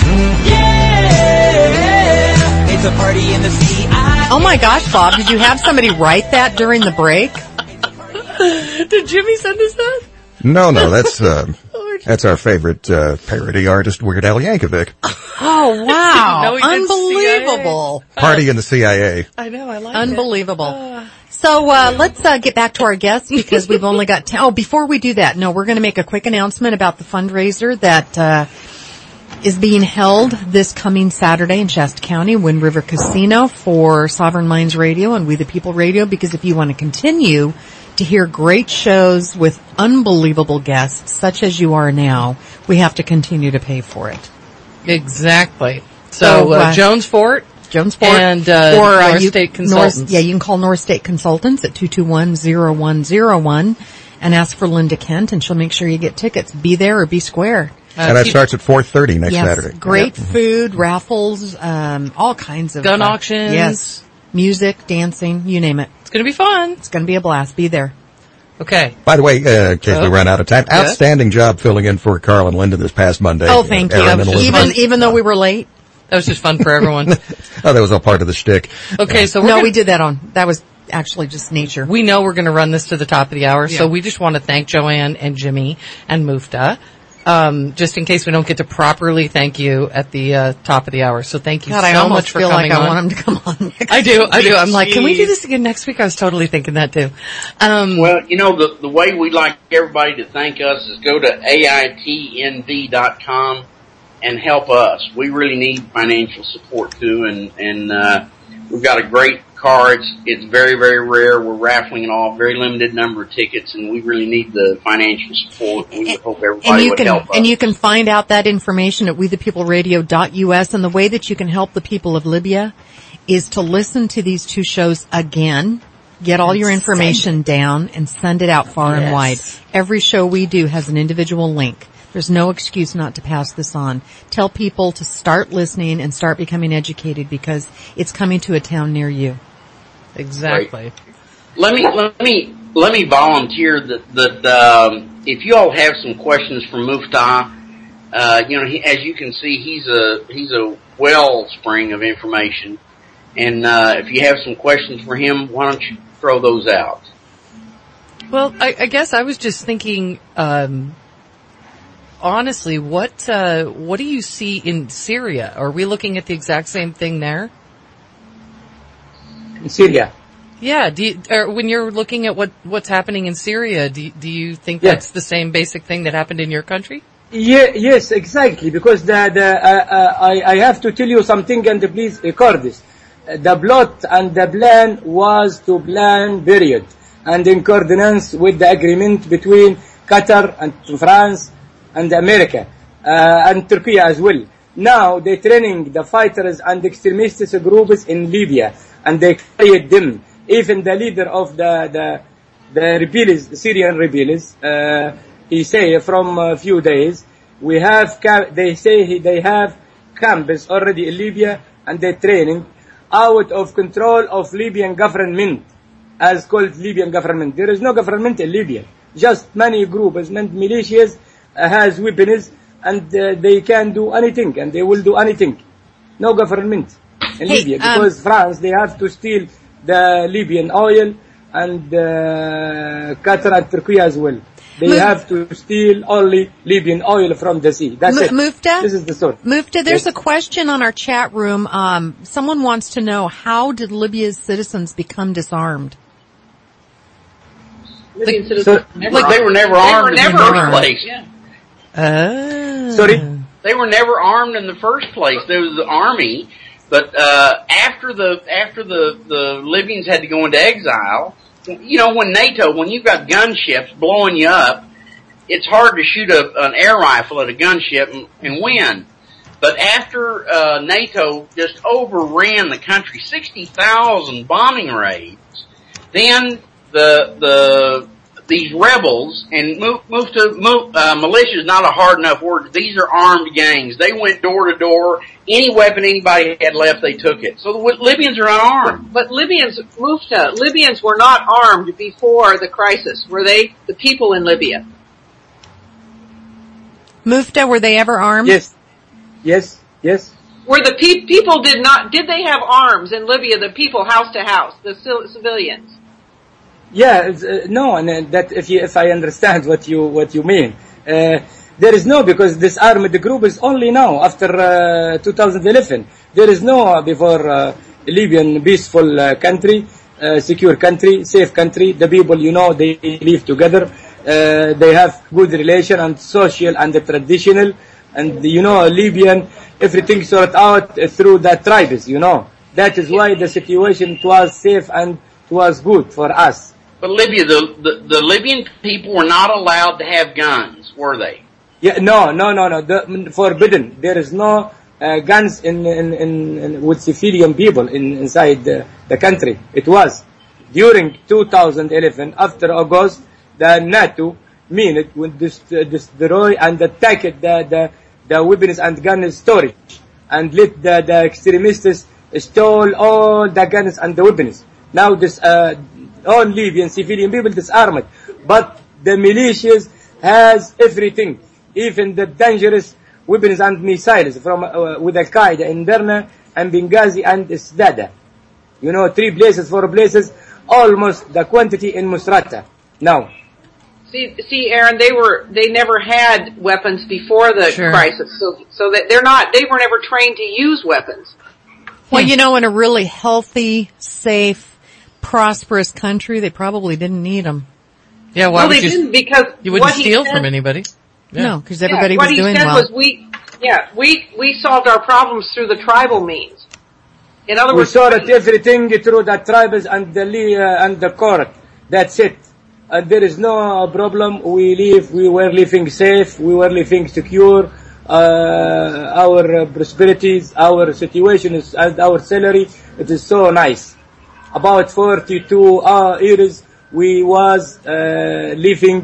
Yeah, it's a party in the CIA. Oh my gosh, Bob, did you have somebody write that during the break? Did Jimmy send us that? No, that's our favorite parody artist, Weird Al Yankovic. Oh, wow. Unbelievable. Party in the CIA. I know, I like Unbelievable. So let's get back to our guests, because we've only got before we do that, we're going to make a quick announcement about the fundraiser that is being held this coming Saturday in Shasta County, Wind River Casino, for Sovereign Minds Radio and We the People Radio, because if you want to continue to hear great shows with unbelievable guests, such as you are now, we have to continue to pay for it. Exactly. So Jones Fort. And North State Consultants. You can call North State Consultants at 221-0101 and ask for Linda Kent, and she'll make sure you get tickets. Be there or be square. And that starts at 4:30 next Saturday. Great food, raffles, all kinds of gun auctions. Yes, music, dancing, you name it. It's going to be fun. It's going to be a blast. Be there. Okay. By the way, in case we run out of time, outstanding job filling in for Carl and Linda this past Monday. Oh, thank you. Even though we were late. That was just fun for everyone. That was all part of the shtick. Okay, so we did that that was actually just nature. We know we're going to run this to the top of the hour, so we just want to thank Joanne and Jimmy and Mufta, just in case we don't get to properly thank you at the top of the hour. So thank you so much for coming on. I want them to come on next I do. week. I'm like, can we do this again next week? I was totally thinking that too. Well, the way we'd like everybody to thank us is go to AITNV.com and help us. We really need financial support too, and we've got a great car. It's very, very rare. We're raffling it off, very limited number of tickets, and we really need the financial support. We would hope everybody would help us. And you can find out that information at wethepeopleradio.us, and the way that you can help the people of Libya is to listen to these two shows again, get all your information down, and send it out far and wide. Every show we do has an individual link. There's no excuse not to pass this on. Tell people to start listening and start becoming educated, because it's coming to a town near you. Exactly. Right. Let me volunteer that if you all have some questions for Mufta, as you can see, he's a wellspring of information, and if you have some questions for him, why don't you throw those out? Well, I guess I was just thinking. Honestly, what do you see in Syria? Are we looking at the exact same thing there? In Syria? Yeah. When you're looking at what's happening in Syria, do you think that's the same basic thing that happened in your country? Yes, exactly. Because I have to tell you something, and please record this. The plot and the plan was to plan period, and in coordinates with the agreement between Qatar and France and America, and Turkey as well. Now they're training the fighters and extremist groups in Libya, and they carried them. Even the leader of the rebels, the Syrian rebels, he say from a few days, they say they have camps already in Libya, and they're training out of control of Libyan government, as called Libyan government. There is no government in Libya, just many groups, many militias, has weapons, and they can do anything, and they will do anything. No government in Libya, because France, they have to steal the Libyan oil, and Qatar and Turkey as well. They have to steal only Libyan oil from the sea. That's it. Mufta? This is the story. Mufta, there's a question on our chat room. Someone wants to know, how did Libya's citizens become disarmed? Libyan citizens they were never armed in the first place. Yeah. Sorry? They were never armed in the first place. There was the army, but after the Libyans had to go into exile, when you've got gunships blowing you up, it's hard to shoot an air rifle at a gunship and win. But after NATO just overran the country, 60,000 bombing raids, then these rebels, and militia is not a hard enough word. These are armed gangs. They went door to door. Any weapon anybody had left, they took it. So the Libyans are unarmed. But Libyans were not armed before the crisis. Were they? The people in Libya. Mufta, were they ever armed? Yes. Were the people did they have arms in Libya? The people, house to house, the civilians. Yeah, no, and that if I understand what you mean, there is no, because this armed group is only now after 2011. There is no before Libyan peaceful country, secure country, safe country. The people, they live together. They have good relation and social and traditional, and Libyan everything sorted out through that tribes. That is why the situation was safe and it was good for us. But Libya, the Libyan people were not allowed to have guns, were they? Yeah, no. Forbidden. There is no guns in with civilian people inside the country. It was during 2011, after August, the NATO would destroy and attack the weapons and gun storage, and let the extremists stole all the guns and the weapons. Now this all Libyan civilian people disarmed, but the militias has everything, even the dangerous weapons and missiles from with Al Qaeda in Derna and Benghazi and Sdada. 3 places, 4 places, almost the quantity in Musrata now. See, Aaron, they never had weapons before the crisis, so that they were never trained to use weapons. Well, in a really healthy, safe, prosperous country, they probably didn't need them. Yeah, why would they didn't, because you wouldn't steal from anybody. Yeah. No, because everybody was doing well. What he said was we solved our problems through the tribal means. In other words, we sorted everything through the tribes and the court. That's it. And there is no problem. We were living safe. We were living secure. Our prosperities, our situation is, and our salary, it is so nice. About 42 years, we was living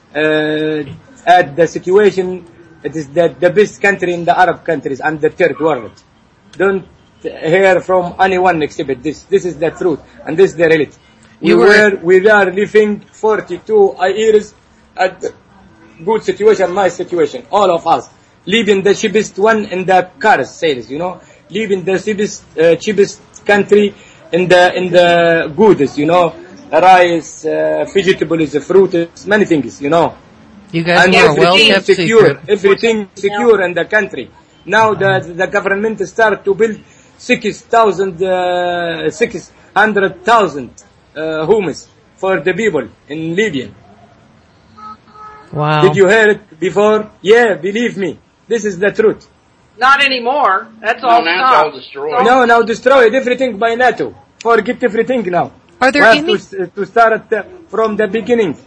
at the situation. It is the best country in the Arab countries and the third world. Don't hear from anyone except this. This is the truth, and this is the reality. We are living 42 years at good situation, nice situation, all of us. Living the cheapest one in the car sales, Living the cheapest country in the goods, rice, vegetables, fruits, many things, You guys and are well kept secret. Everything secure in the country. Now the government start to build 600,000 homes for the people in Libya. Wow. Did you hear it before? Yeah, believe me. This is the truth. Not anymore. That's all now stopped. it's all destroyed. No, now destroyed everything by NATO. Forget everything now. Are there any to start from the beginning?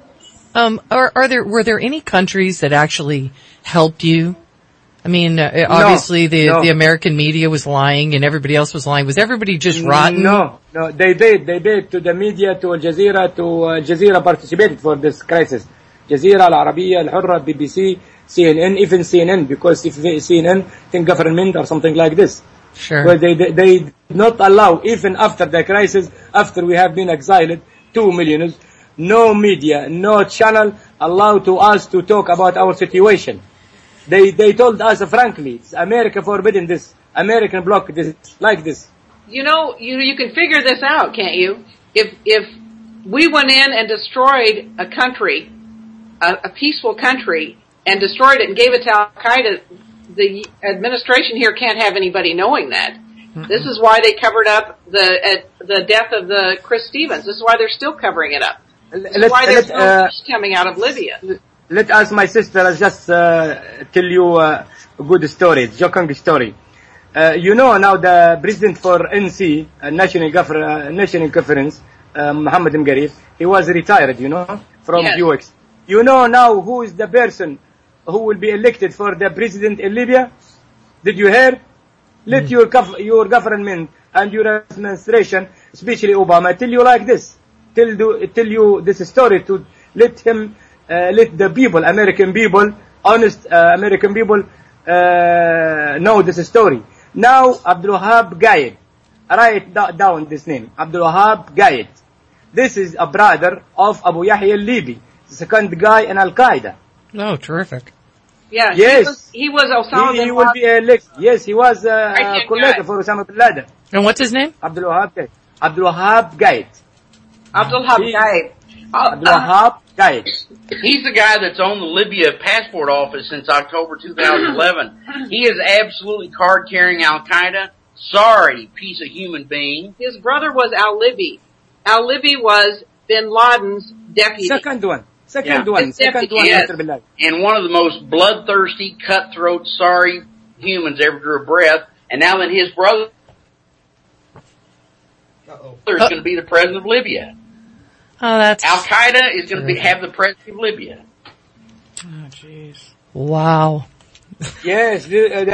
Were there any countries that actually helped you? I mean, obviously the American media was lying and everybody else was lying. Was everybody just rotten? No, they paid to the media, to Al Jazeera participated for this crisis. Jazeera, Al Arabiya, Al Hurra, BBC, CNN, even CNN, because if CNN think government or something like this. Sure. Well, they did not allow, even after the crisis, after we have been exiled, 2 million, no media, no channel allowed to us to talk about our situation. They told us frankly, America forbidden this, American block this, like this. You can figure this out, can't you? If we went in and destroyed a country, a peaceful country, and destroyed it and gave it to Al Qaeda, the administration here can't have anybody knowing that. Mm-hmm. This is why they covered up the death of the Chris Stevens. This is why they're still covering it up. This is why there's no news coming out of Libya. Let us, my sister, just tell you a good story, joking story. Now the president for NC, National Conference, Mohammed Mgarif, he was retired, from UX. Now who is the person who will be elected for the president in Libya? Did you hear? Let your government and your administration, especially Obama, tell you like this. Tell you this story to let the people, American people, honest American people, know this story. Now, Abdul Wahab Gayed, write down this name, Abdul Wahab Gayed. This is a brother of Abu Yahya al-Libi, the second guy in Al-Qaeda. Oh, terrific. Yeah, yes. He was Osama bin Laden. He will be elected. Yes, he was a colleague for Osama bin Laden. And what's his name? Abdul Wahab Gayed. Abdul Wahab Gayed. Abdul Wahab Gayed. Abdul Wahab Gayed. He's the guy that's on the Libya passport office since October 2011. He is absolutely card-carrying Al-Qaeda. Sorry, piece of human being. His brother was Al-Libi. Al-Libi was bin Laden's deputy. Second one, yes. Mr. Bin Laden. And one of the most bloodthirsty, cutthroat, sorry humans ever drew a breath. And now that his brother is going to be the president of Libya. Oh, that's... Al Qaeda is going to have the president of Libya. Oh, jeez. Wow. Yes,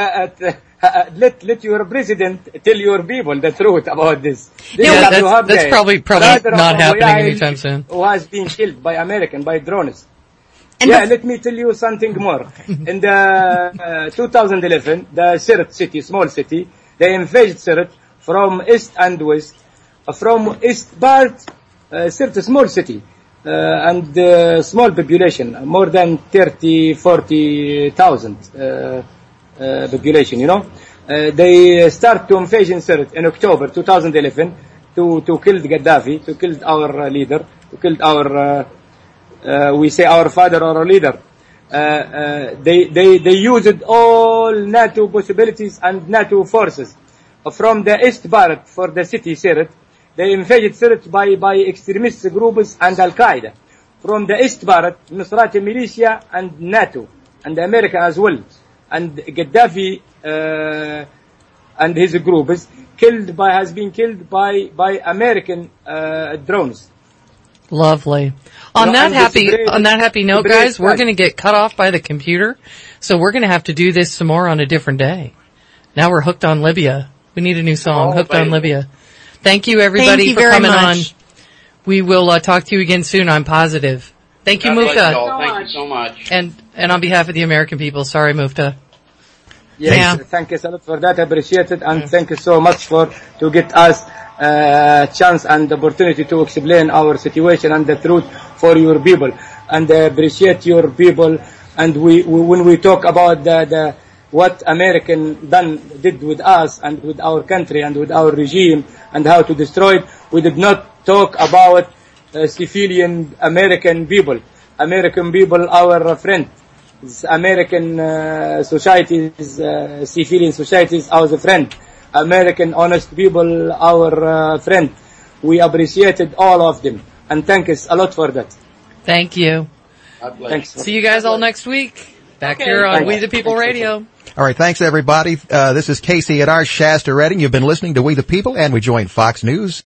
let your president tell your people the truth about this. That's probably not happening anytime soon. Who has been killed by drones. Let me tell you something more. In the 2011, the Sirte city, small city, they invaded Sirte from east and west. From east part, Sirte, small city, and small population, more than 40,000 population, you know. They start to invasion Sirte in October 2011 to kill Gaddafi, to kill our leader, to kill our we say our father or our leader. They used all NATO possibilities and NATO forces from the east part for the city Sirte. They invaded Sirte by extremist groups and Al Qaeda. From the east part, Nusrat militia and NATO and America as well, and Gaddafi and his groups has been killed by American drones. Lovely. On that happy note, guys, we're going to get cut off by the computer, so we're going to have to do this some more on a different day. Now we're hooked on Libya. We need a new song, Hooked on Libya. Thank you, everybody, for coming on. We will talk to you again soon, I'm positive. Thank you, Mufta. Thank you so much. And on behalf of the American people, sorry, Mufta. Yes, thank you so much for that. I appreciate it, and thank you so much to get us chance and opportunity to explain our situation and the truth for your people. And I appreciate your people. And when we talk about what American did with us and with our country and with our regime and how to destroy it, we did not talk about civilian American people. American people, our friend. American societies, civilian societies, our friend. American honest people, our friend. We appreciated all of them, and thank us a lot for that. Thank you. Thanks. See you guys all next week. Back here on We the People Radio. All right, thanks everybody. This is KCNR Shasta Redding. You've been listening to We the People, and we join Fox News.